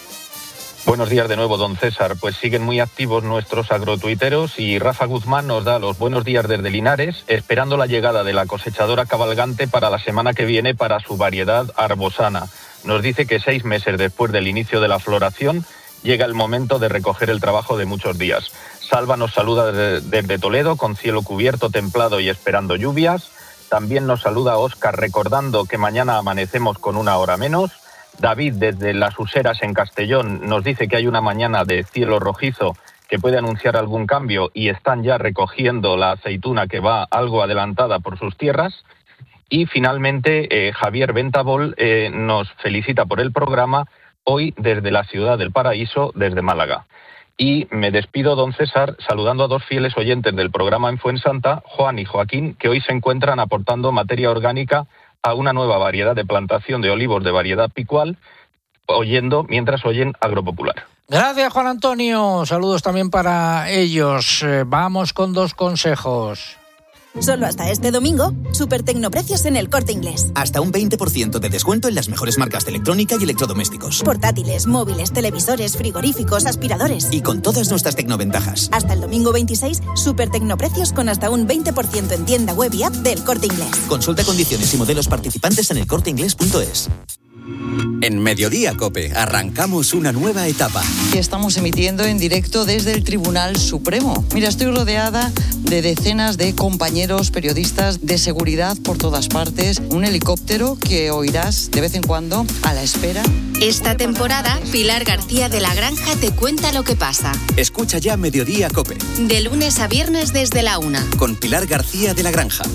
Buenos días de nuevo, don César. Pues siguen muy activos nuestros agrotuiteros y Rafa Guzmán nos da los buenos días desde Linares, esperando la llegada de la cosechadora cabalgante para la semana que viene para su variedad arbosana. Nos dice que seis meses después del inicio de la floración llega el momento de recoger el trabajo de muchos días. Salva nos saluda desde Toledo, con cielo cubierto, templado y esperando lluvias. También nos saluda Óscar, recordando que mañana amanecemos con una hora menos. David, desde Las Useras, en Castellón, nos dice que hay una mañana de cielo rojizo que puede anunciar algún cambio y están ya recogiendo la aceituna que va algo adelantada por sus tierras. Y finalmente, eh, Javier Ventabol eh, nos felicita por el programa hoy desde la ciudad del Paraíso, desde Málaga. Y me despido, don César, saludando a dos fieles oyentes del programa en Fuensanta, Juan y Joaquín, que hoy se encuentran aportando materia orgánica a una nueva variedad de plantación de olivos de variedad picual, oyendo mientras oyen Agropopular. Gracias, Juan Antonio. Saludos también para ellos. Eh, vamos con dos consejos. Solo hasta este domingo, super tecnoprecios en El Corte Inglés. Hasta un veinte por ciento de descuento en las mejores marcas de electrónica y electrodomésticos. Portátiles, móviles, televisores, frigoríficos, aspiradores. Y con todas nuestras tecnoventajas. Hasta el domingo veintiséis, super tecnoprecios con hasta un veinte por ciento en tienda web y app del Corte Inglés. Consulta condiciones y modelos participantes en el corte inglés punto es. En Mediodía COPE arrancamos una nueva etapa. Y estamos emitiendo en directo desde el Tribunal Supremo. Mira, estoy rodeada de decenas de compañeros periodistas de seguridad por todas partes. Un helicóptero que oirás de vez en cuando a la espera. Esta temporada, Pilar García de la Granja te cuenta lo que pasa. Escucha ya Mediodía COPE. De lunes a viernes desde la una. Con Pilar García de la Granja.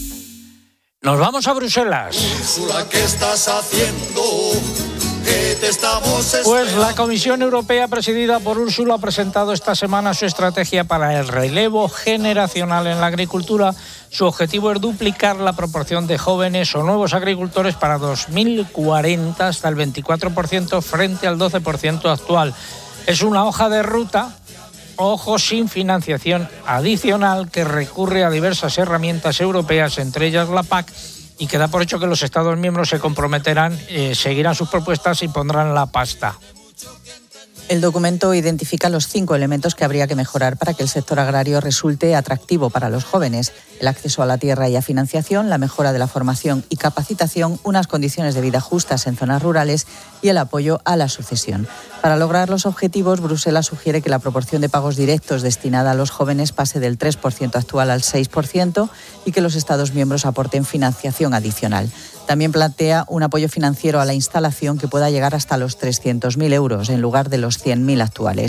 Nos vamos a Bruselas. Úrsula, ¿qué estás haciendo? ¿Qué te estamos esperando? Pues la Comisión Europea, presidida por Úrsula, ha presentado esta semana su estrategia para el relevo generacional en la agricultura. Su objetivo es duplicar la proporción de jóvenes o nuevos agricultores para dos mil cuarenta hasta el veinticuatro por ciento frente al doce por ciento actual. Es una hoja de ruta, ojo, sin financiación adicional, que recurre a diversas herramientas europeas, entre ellas la P A C, y que da por hecho que los Estados miembros se comprometerán, eh, seguirán sus propuestas y pondrán la pasta. El documento identifica los cinco elementos que habría que mejorar para que el sector agrario resulte atractivo para los jóvenes: el acceso a la tierra y a financiación, la mejora de la formación y capacitación, unas condiciones de vida justas en zonas rurales y el apoyo a la sucesión. Para lograr los objetivos, Bruselas sugiere que la proporción de pagos directos destinada a los jóvenes pase del tres por ciento actual al seis por ciento y que los Estados miembros aporten financiación adicional. También plantea un apoyo financiero a la instalación que pueda llegar hasta los trescientos mil euros en lugar de los cien mil actuales.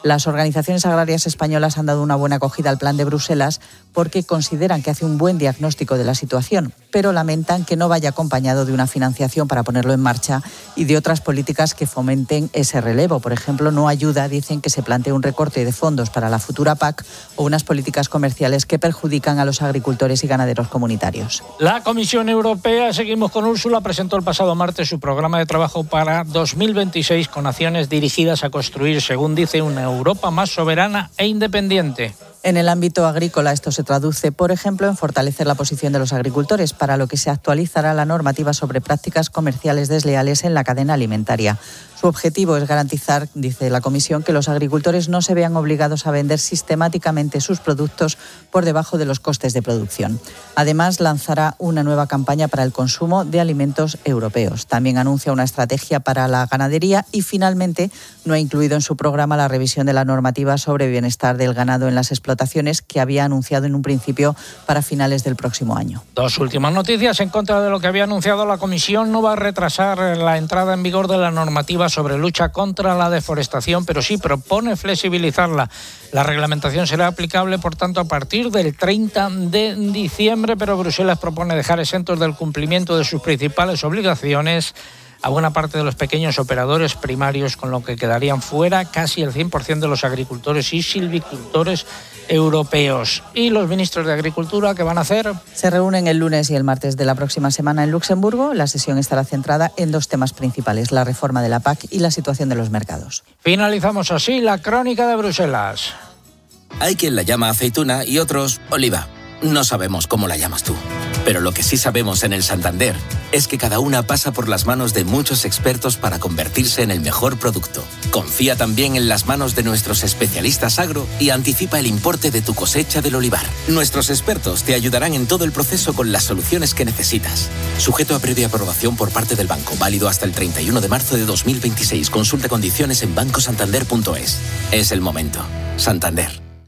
Las organizaciones agrarias españolas han dado una buena acogida al plan de Bruselas porque consideran que hace un buen diagnóstico de la situación, pero lamentan que no vaya acompañado de una financiación para ponerlo en marcha y de otras políticas que fomenten ese relevo. Por ejemplo, no ayuda, dicen, que se plantee un recorte de fondos para la futura P A C o unas políticas comerciales que perjudican a los agricultores y ganaderos comunitarios. La Comisión Europea, seguimos con Úrsula, presentó el pasado martes su programa de trabajo para dos mil veintiséis con acciones dirigidas a construir, según dice, una Europa más soberana e independiente. En el ámbito agrícola esto se traduce, por ejemplo, en fortalecer la posición de los agricultores, para lo que se actualizará la normativa sobre prácticas comerciales desleales en la cadena alimentaria. Su objetivo es garantizar, dice la Comisión, que los agricultores no se vean obligados a vender sistemáticamente sus productos por debajo de los costes de producción. Además, lanzará una nueva campaña para el consumo de alimentos europeos. También anuncia una estrategia para la ganadería y, finalmente, no ha incluido en su programa la revisión de la normativa sobre bienestar del ganado en las explotaciones, que había anunciado en un principio para finales del próximo año. Dos últimas noticias. En contra de lo que había anunciado la Comisión, no va a retrasar la entrada en vigor de la normativa sobre lucha contra la deforestación, pero sí propone flexibilizarla. La reglamentación será aplicable, por tanto, a partir del treinta de diciembre, pero Bruselas propone dejar exentos del cumplimiento de sus principales obligaciones a buena parte de los pequeños operadores primarios, con lo que quedarían fuera casi el cien por ciento de los agricultores y silvicultores europeos. ¿Y los ministros de Agricultura qué van a hacer? Se reúnen el lunes y el martes de la próxima semana en Luxemburgo. La sesión estará centrada en dos temas principales: la reforma de la P A C y la situación de los mercados. Finalizamos así la crónica de Bruselas. Hay quien la llama aceituna y otros oliva. No sabemos cómo la llamas tú, pero lo que sí sabemos en el Santander es que cada una pasa por las manos de muchos expertos para convertirse en el mejor producto. Confía también en las manos de nuestros especialistas agro y anticipa el importe de tu cosecha del olivar. Nuestros expertos te ayudarán en todo el proceso con las soluciones que necesitas. Sujeto a previa aprobación por parte del banco, válido hasta el treinta y uno de marzo de dos mil veintiséis. Consulta condiciones en banco santander punto es. Es el momento. Santander.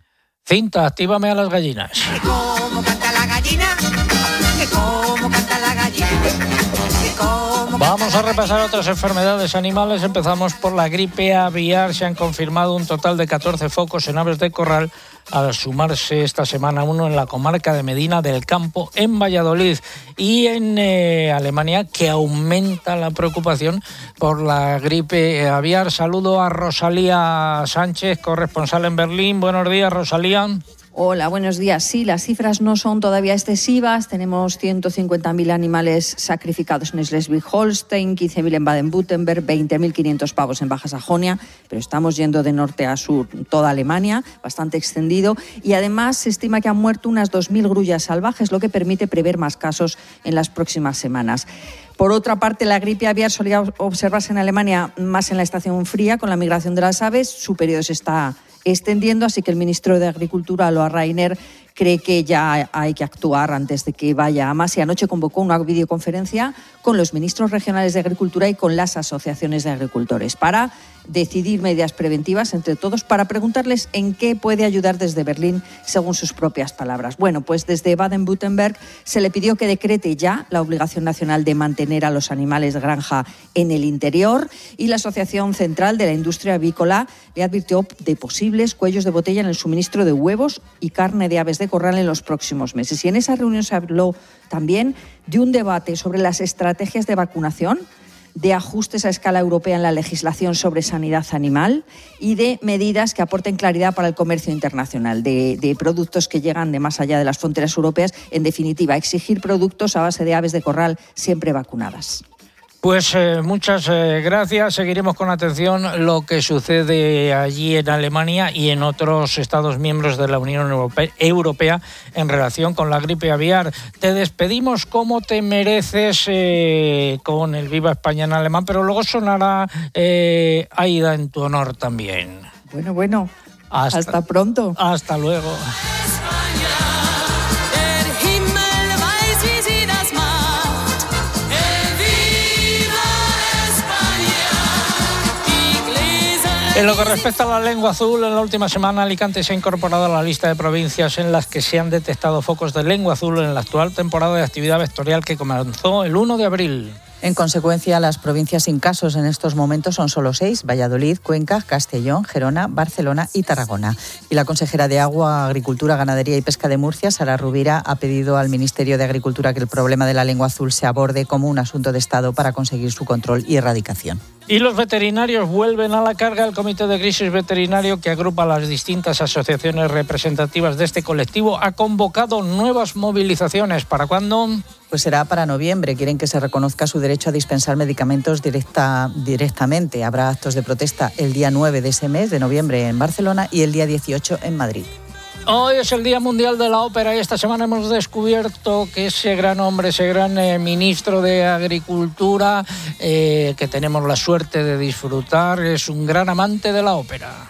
Cinta, actívame a las gallinas. Que como canta la gallina, que como canta la gallina, que como... Vamos a repasar otras enfermedades animales. Empezamos por la gripe aviar. Se han confirmado un total de catorce focos en aves de corral, al sumarse esta semana uno en la comarca de Medina del Campo, en Valladolid. Y en eh, Alemania, que aumenta la preocupación por la gripe aviar. Saludo a Rosalía Sánchez, corresponsal en Berlín. Buenos días, Rosalía. Hola, buenos días. Sí, las cifras no son todavía excesivas. Tenemos ciento cincuenta mil animales sacrificados en Schleswig-Holstein, quince mil en Baden-Württemberg, veinte mil quinientos pavos en Baja Sajonia, pero estamos yendo de norte a sur toda Alemania, bastante extendido, y además se estima que han muerto unas dos mil grullas salvajes, lo que permite prever más casos en las próximas semanas. Por otra parte, la gripe aviar solía observarse en Alemania más en la estación fría, con la migración de las aves. Su periodo se está extendiendo, así que el ministro de Agricultura, Loa Rainer, cree que ya hay que actuar antes de que vaya a más, y anoche convocó una videoconferencia con los ministros regionales de Agricultura y con las asociaciones de agricultores para decidir medidas preventivas entre todos, para preguntarles en qué puede ayudar desde Berlín, según sus propias palabras. Bueno, pues desde Baden-Württemberg se le pidió que decrete ya la obligación nacional de mantener a los animales de granja en el interior, y la Asociación Central de la Industria Avícola le advirtió de posibles cuellos de botella en el suministro de huevos y carne de aves de corral en los próximos meses. Y en esa reunión se habló también de un debate sobre las estrategias de vacunación, de ajustes a escala europea en la legislación sobre sanidad animal y de medidas que aporten claridad para el comercio internacional, de, de productos que llegan de más allá de las fronteras europeas. En definitiva, exigir productos a base de aves de corral siempre vacunadas. Pues eh, muchas eh, gracias. Seguiremos con atención lo que sucede allí en Alemania y en otros Estados miembros de la Unión Europea en relación con la gripe aviar. Te despedimos como te mereces eh, con el Viva España en alemán, pero luego sonará eh, Aida en tu honor también. Bueno, bueno. Hasta, hasta pronto. Hasta luego. En lo que respecta a la lengua azul, en la última semana Alicante se ha incorporado a la lista de provincias en las que se han detectado focos de lengua azul en la actual temporada de actividad vectorial que comenzó el uno de abril. En consecuencia, las provincias sin casos en estos momentos son solo seis: Valladolid, Cuenca, Castellón, Gerona, Barcelona y Tarragona. Y la consejera de Agua, Agricultura, Ganadería y Pesca de Murcia, Sara Rubira, ha pedido al Ministerio de Agricultura que el problema de la lengua azul se aborde como un asunto de Estado para conseguir su control y erradicación. Y los veterinarios vuelven a la carga. El Comité de Crisis Veterinario, que agrupa a las distintas asociaciones representativas de este colectivo, ha convocado nuevas movilizaciones. ¿Para cuándo? Pues será para noviembre. Quieren que se reconozca su derecho a dispensar medicamentos directa, directamente. Habrá actos de protesta el día nueve de ese mes, de noviembre, en Barcelona, y el día dieciocho en Madrid. Hoy es el Día Mundial de la Ópera y esta semana hemos descubierto que ese gran hombre, ese gran eh, ministro de Agricultura, eh, que tenemos la suerte de disfrutar, es un gran amante de la ópera.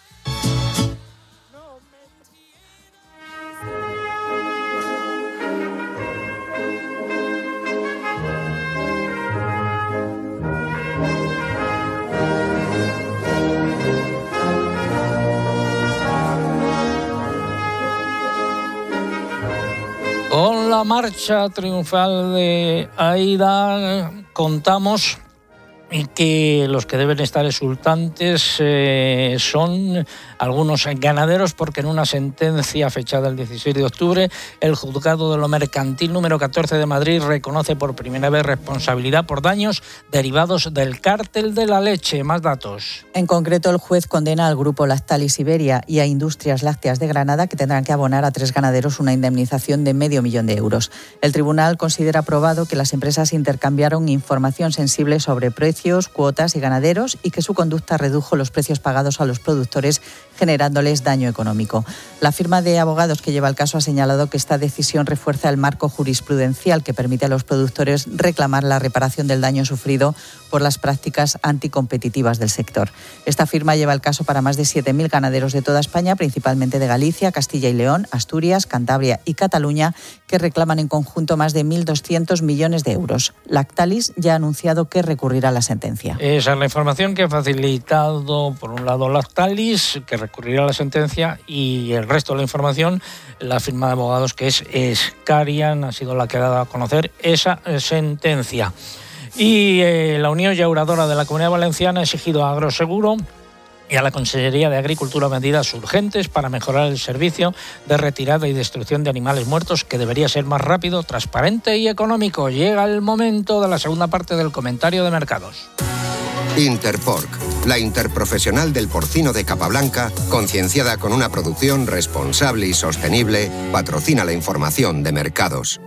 Con la marcha triunfal de Aida contamos que los que deben estar exultantes eh, son algunos ganaderos, porque en una sentencia fechada el dieciséis de octubre, el Juzgado de lo Mercantil número catorce de Madrid reconoce por primera vez responsabilidad por daños derivados del cártel de la leche. Más datos. En concreto, el juez condena al grupo Lactalis Iberia y a Industrias Lácteas de Granada, que tendrán que abonar a tres ganaderos una indemnización de medio millón de euros. El tribunal considera probado que las empresas intercambiaron información sensible sobre precios, cuotas y ganaderos, y que su conducta redujo los precios pagados a los productores, generándoles daño económico. La firma de abogados que lleva el caso ha señalado que esta decisión refuerza el marco jurisprudencial que permite a los productores reclamar la reparación del daño sufrido por las prácticas anticompetitivas del sector. Esta firma lleva el caso para más de siete mil ganaderos de toda España, principalmente de Galicia, Castilla y León, Asturias, Cantabria y Cataluña, que reclaman en conjunto más de mil doscientos millones de euros. Lactalis ya ha anunciado que recurrirá a la sentencia. Esa es la información que ha facilitado, por un lado, Lactalis, que recurrirá a la sentencia, y el resto de la información, la firma de abogados, que es Scarian, ha sido la que ha dado a conocer esa sentencia. Y eh, la Unión Llauradora de la Comunidad Valenciana ha exigido a Agroseguro y a la Consellería de Agricultura medidas urgentes para mejorar el servicio de retirada y destrucción de animales muertos, que debería ser más rápido, transparente y económico. Llega el momento de la segunda parte del comentario de mercados. Interpork, la interprofesional del porcino de Capablanca, concienciada con una producción responsable y sostenible, patrocina la información de mercados.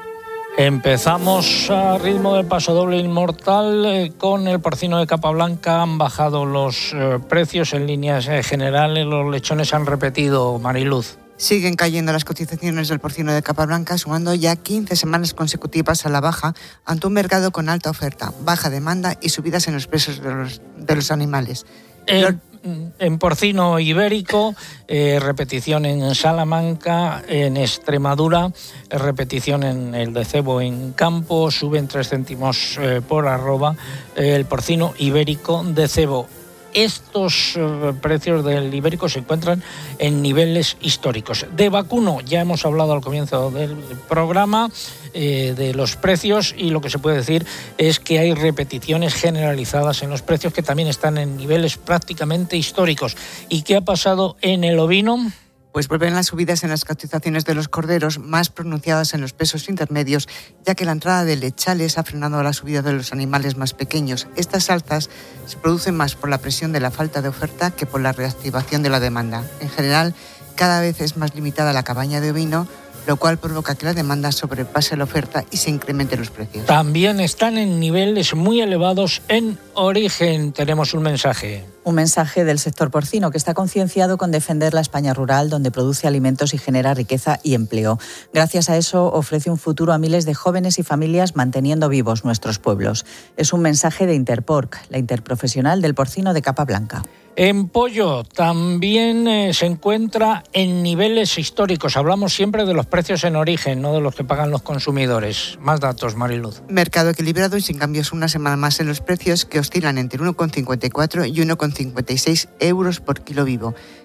Empezamos a ritmo del pasodoble inmortal eh, con el porcino de Capablanca. Han bajado los eh, precios en líneas eh, generales, los lechones han repetido, Mariluz. Siguen cayendo las cotizaciones del porcino de Capablanca, sumando ya quince semanas consecutivas a la baja ante un mercado con alta oferta, baja demanda y subidas en los precios de los, de los animales. El, en porcino ibérico, eh, repetición en Salamanca, en Extremadura, repetición en el de cebo en campo, suben tres céntimos eh, por arroba eh, el porcino ibérico de cebo. Estos eh, precios del ibérico se encuentran en niveles históricos. De vacuno ya hemos hablado al comienzo del programa eh, de los precios, y lo que se puede decir es que hay repeticiones generalizadas en los precios, que también están en niveles prácticamente históricos. ¿Y qué ha pasado en el ovino? Pues vuelven las subidas en las cotizaciones de los corderos, más pronunciadas en los pesos intermedios, ya que la entrada de lechales ha frenado la subida de los animales más pequeños. Estas alzas se producen más por la presión de la falta de oferta que por la reactivación de la demanda. En general, cada vez es más limitada la cabaña de ovino, lo cual provoca que la demanda sobrepase la oferta y se incrementen los precios. También están en niveles muy elevados en origen. Tenemos un mensaje. Un mensaje del sector porcino, que está concienciado con defender la España rural, donde produce alimentos y genera riqueza y empleo. Gracias a eso ofrece un futuro a miles de jóvenes y familias, manteniendo vivos nuestros pueblos. Es un mensaje de Interpork, la interprofesional del porcino de Capablanca. En pollo también eh, se encuentra en niveles históricos. Hablamos siempre de los precios en origen, no de los que pagan los consumidores. Más datos, Mariluz. Mercado equilibrado y sin cambios una semana más en los precios, que oscilan entre uno coma cincuenta y cuatro y uno coma cincuenta y seis euros por kilo vivo.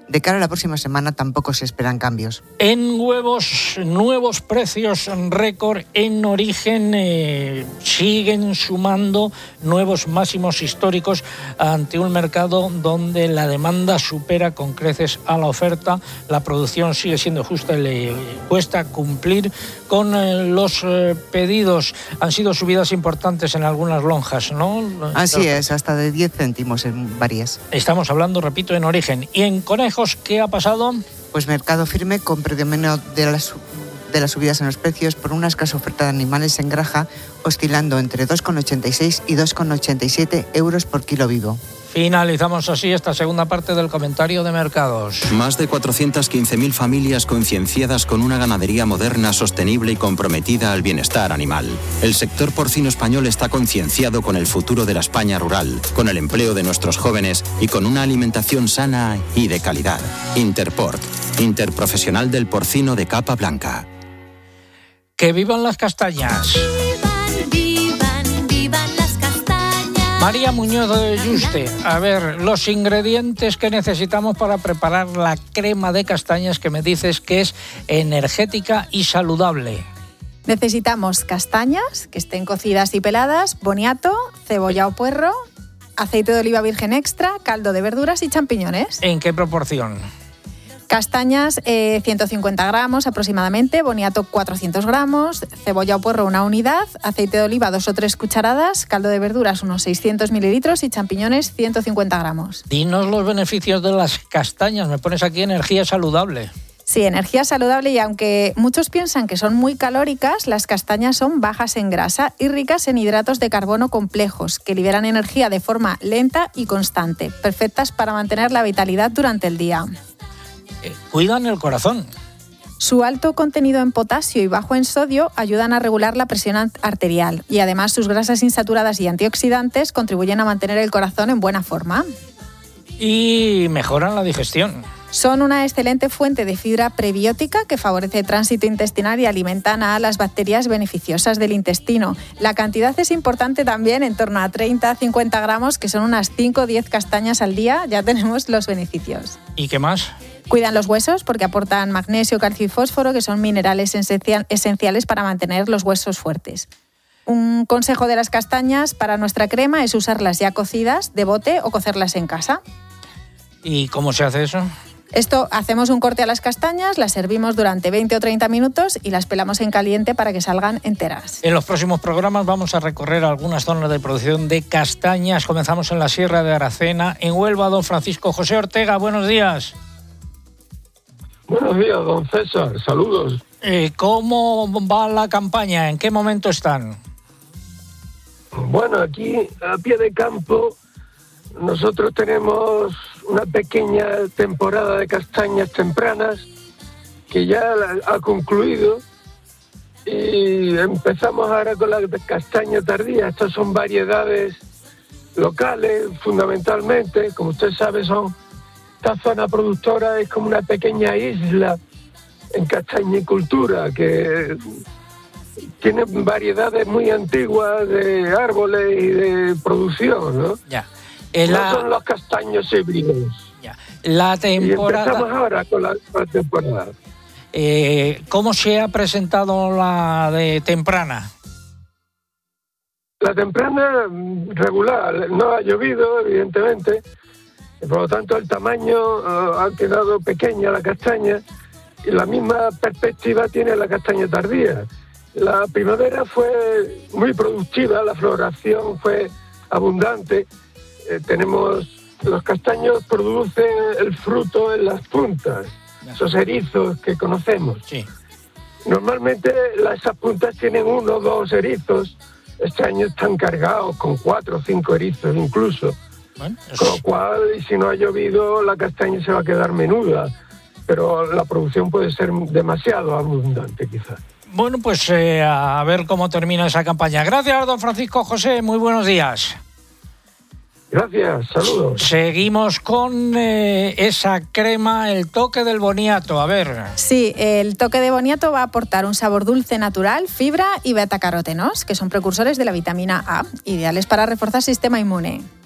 De cara a la próxima semana tampoco se esperan cambios. En huevos, nuevos precios récord en Origen, eh, siguen sumando nuevos máximos históricos ante un mercado donde la demanda supera con creces a la oferta. La producción sigue siendo justa y le cuesta cumplir con eh, los eh, pedidos. Han sido subidas importantes en algunas lonjas, ¿no? Así es, hasta de diez céntimos en varias. Estamos hablando, repito, en Origen. ¿Y en conejos qué ha pasado? Pues mercado firme con predominio de las, de las subidas en los precios por una escasa oferta de animales en granja, oscilando entre dos coma ochenta y seis y dos coma ochenta y siete euros por kilo vivo. Finalizamos así esta segunda parte del comentario de mercados. Más de cuatrocientas quince mil familias concienciadas con una ganadería moderna, sostenible y comprometida al bienestar animal. El sector porcino español está concienciado con el futuro de la España rural, con el empleo de nuestros jóvenes y con una alimentación sana y de calidad. Interport, interprofesional del porcino de capa blanca. ¡Que vivan las castañas! María Muñoz de Yuste, a ver, los ingredientes que necesitamos para preparar la crema de castañas que me dices que es energética y saludable. Necesitamos castañas que estén cocidas y peladas, boniato, cebolla o puerro, aceite de oliva virgen extra, caldo de verduras y champiñones. ¿En qué proporción? Castañas, eh, ciento cincuenta gramos aproximadamente, boniato cuatrocientos gramos, cebolla o puerro una unidad, aceite de oliva dos o tres cucharadas, caldo de verduras unos seiscientos mililitros y champiñones ciento cincuenta gramos. Dinos los beneficios de las castañas, me pones aquí energía saludable. Sí, energía saludable, y aunque muchos piensan que son muy calóricas, las castañas son bajas en grasa y ricas en hidratos de carbono complejos que liberan energía de forma lenta y constante, perfectas para mantener la vitalidad durante el día. Eh, cuidan el corazón. Su alto contenido en potasio y bajo en sodio ayudan a regular la presión arterial, y además sus grasas insaturadas y antioxidantes contribuyen a mantener el corazón en buena forma. Y mejoran la digestión. Son una excelente fuente de fibra prebiótica que favorece el tránsito intestinal y alimentan a las bacterias beneficiosas del intestino. La cantidad es importante también, en torno a treinta a cincuenta gramos, que son unas cinco o diez castañas al día, ya tenemos los beneficios. ¿Y qué más? Cuidan los huesos porque aportan magnesio, calcio y fósforo, que son minerales esenciales para mantener los huesos fuertes. Un consejo de las castañas para nuestra crema es usarlas ya cocidas, de bote, o cocerlas en casa. ¿Y cómo se hace eso? Esto, hacemos un corte a las castañas, las servimos durante veinte o treinta minutos y las pelamos en caliente para que salgan enteras. En los próximos programas vamos a recorrer algunas zonas de producción de castañas. Comenzamos en la Sierra de Aracena, en Huelva. Don Francisco José Ortega, buenos días. Buenos días, don César. Saludos. Eh, ¿Cómo va la campaña? ¿En qué momento están? Bueno, aquí a pie de campo nosotros tenemos una pequeña temporada de castañas tempranas que ya ha concluido, y empezamos ahora con la castaña tardía. Estas son variedades locales fundamentalmente, como usted sabe, son esta zona productora es como una pequeña isla en castañicultura que tiene variedades muy antiguas de árboles y de producción, ¿no? Ya. La... No son los castaños híbridos. Ya. La temporada... Y empezamos ahora con la, la temporada. Eh, ¿Cómo se ha presentado la de temprana? La temprana regular, no ha llovido, evidentemente. Por lo tanto, el tamaño uh, ha quedado pequeña la castaña, y la misma perspectiva tiene la castaña tardía. La primavera fue muy productiva, la floración fue abundante. Eh, tenemos, los castaños producen el fruto en las puntas, esos erizos que conocemos. Sí. Normalmente esas puntas tienen uno o dos erizos. Este año están cargados con cuatro o cinco erizos incluso. Bueno, es... Con lo cual, y si no ha llovido, la castaña se va a quedar menuda, pero la producción puede ser demasiado abundante quizás. Bueno, pues eh, a ver cómo termina esa campaña. Gracias, don Francisco José, muy buenos días. Gracias, saludos. Seguimos con eh, esa crema, el toque del boniato, a ver. Sí, el toque de boniato va a aportar un sabor dulce natural, fibra y betacarotenos, que son precursores de la vitamina A, ideales para reforzar el sistema inmune.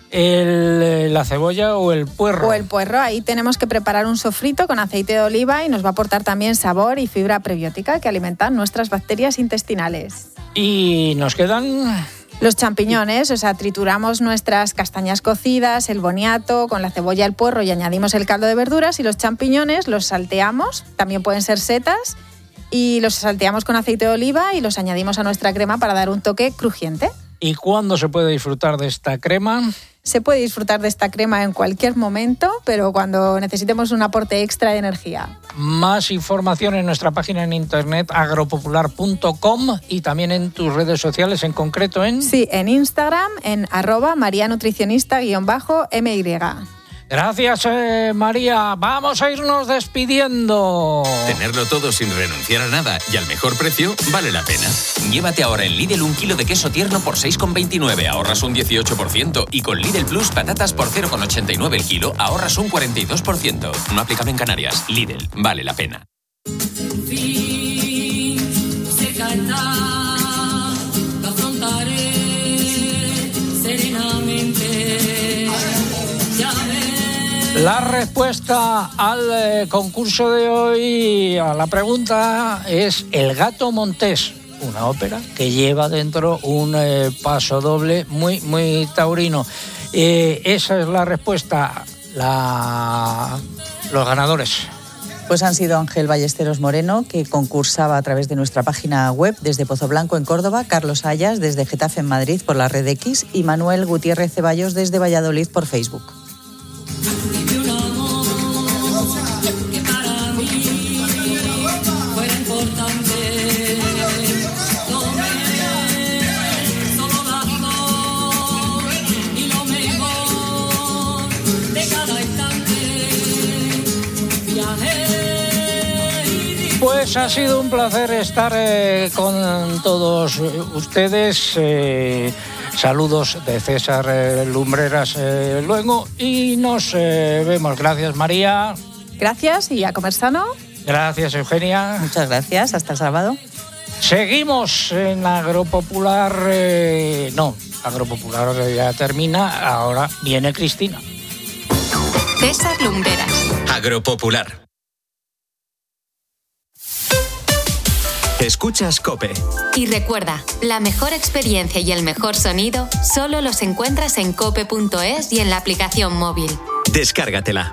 el, la cebolla o el puerro. O el puerro, ahí tenemos que preparar un sofrito con aceite de oliva y nos va a aportar también sabor y fibra prebiótica que alimentan nuestras bacterias intestinales. Y nos quedan... Los champiñones, o sea, trituramos nuestras castañas cocidas, el boniato, con la cebolla, el puerro y añadimos el caldo de verduras y los champiñones los salteamos, también pueden ser setas, y los salteamos con aceite de oliva y los añadimos a nuestra crema para dar un toque crujiente. ¿Y cuándo se puede disfrutar de esta crema? Se puede disfrutar de esta crema en cualquier momento, pero cuando necesitemos un aporte extra de energía. Más información en nuestra página en internet agropopular punto com y también en tus redes sociales, en concreto en... Sí, en Instagram, en arroba marianutricionista guión bajo M Y. Gracias, eh, María. Vamos a irnos despidiendo. Tenerlo todo sin renunciar a nada y al mejor precio vale la pena. Llévate ahora en Lidl un kilo de queso tierno por seis con veintinueve, ahorras un dieciocho por ciento. Y con Lidl Plus patatas por cero con ochenta y nueve el kilo, ahorras un cuarenta y dos por ciento. No aplicable en Canarias. Lidl, vale la pena. La respuesta al eh, concurso de hoy, a la pregunta, es El gato montés, una ópera que lleva dentro un eh, paso doble muy, muy taurino. Eh, esa es la respuesta. La... Los ganadores. Pues han sido Ángel Ballesteros Moreno, que concursaba a través de nuestra página web desde Pozoblanco en Córdoba, Carlos Ayas desde Getafe en Madrid por la Red X y Manuel Gutiérrez Ceballos desde Valladolid por Facebook. Pues ha sido un placer estar eh, con todos ustedes. Eh, saludos de César eh, Lumbreras eh, luego y nos eh, vemos. Gracias, María. Gracias y a comer sano. Gracias, Eugenia. Muchas gracias. Hasta el sábado. Seguimos en Agropopular. Eh, no, Agropopular ya termina. Ahora viene Cristina. César Lumbreras. Agropopular. Escuchas COPE. Y recuerda, la mejor experiencia y el mejor sonido solo los encuentras en cope punto es y en la aplicación móvil. Descárgatela.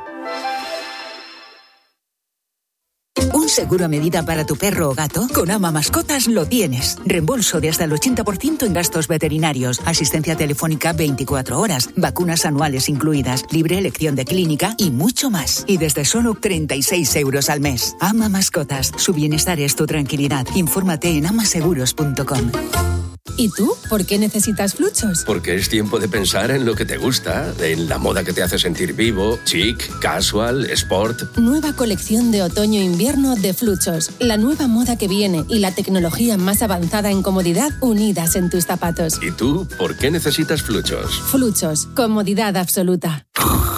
¿Un seguro a medida para tu perro o gato? Con Ama Mascotas lo tienes. Reembolso de hasta el ochenta por ciento en gastos veterinarios, asistencia telefónica veinticuatro horas, vacunas anuales incluidas, libre elección de clínica y mucho más. Y desde solo treinta y seis euros al mes. Ama Mascotas. Su bienestar es tu tranquilidad. Infórmate en amaseguros punto com. ¿Y tú? ¿Por qué necesitas Fluchos? Porque es tiempo de pensar en lo que te gusta, en la moda que te hace sentir vivo, chic, casual, sport. Nueva colección de otoño-invierno de Fluchos. La nueva moda que viene y la tecnología más avanzada en comodidad unidas en tus zapatos. ¿Y tú? ¿Por qué necesitas Fluchos? Fluchos. Comodidad absoluta.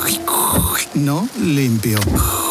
No limpio.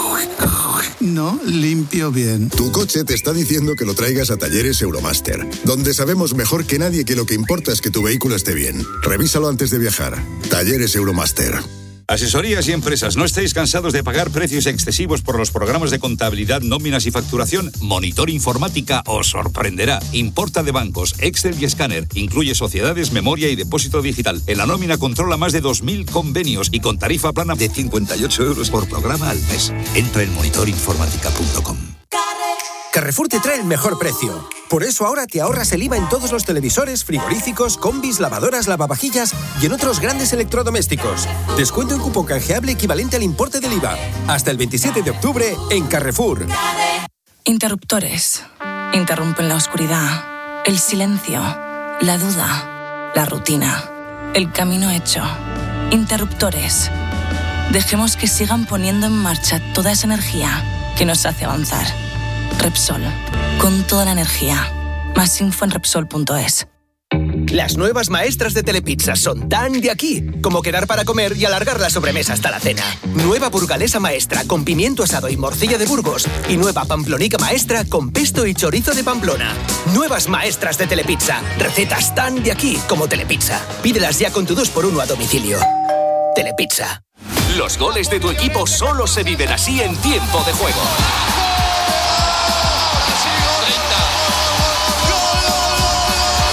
No limpio bien. Tu coche te está diciendo que lo traigas a Talleres Euromaster, donde sabemos mejor que nadie que lo que importa es que tu vehículo esté bien. Revísalo antes de viajar. Talleres Euromaster. Asesorías y empresas, ¿no estáis cansados de pagar precios excesivos por los programas de contabilidad, nóminas y facturación? Monitor Informática os sorprenderá. Importa de bancos, Excel y escáner. Incluye sociedades, memoria y depósito digital. En la nómina controla más de dos mil convenios y con tarifa plana de cincuenta y ocho euros por programa al mes. Entra en monitor informática punto com. Carrefour te trae el mejor precio. Por eso ahora te ahorras el I V A en todos los televisores, frigoríficos, combis, lavadoras, lavavajillas y en otros grandes electrodomésticos. Descuento en cupón canjeable equivalente al importe del I V A. Hasta el veintisiete de octubre en Carrefour. Interruptores. Interrumpen la oscuridad, el silencio, la duda, la rutina, el camino hecho. Interruptores. Dejemos que sigan poniendo en marcha toda esa energía que nos hace avanzar. Repsol, con toda la energía. Más info en repsol punto es. Las nuevas maestras de Telepizza son tan de aquí como quedar para comer y alargar la sobremesa hasta la cena. Nueva burgalesa maestra con pimiento asado y morcilla de Burgos. Y nueva pamplonica maestra con pesto y chorizo de Pamplona. Nuevas maestras de Telepizza. Recetas tan de aquí como Telepizza. Pídelas ya con tu dos por uno a domicilio. Telepizza. Los goles de tu equipo solo se viven así en Tiempo de Juego.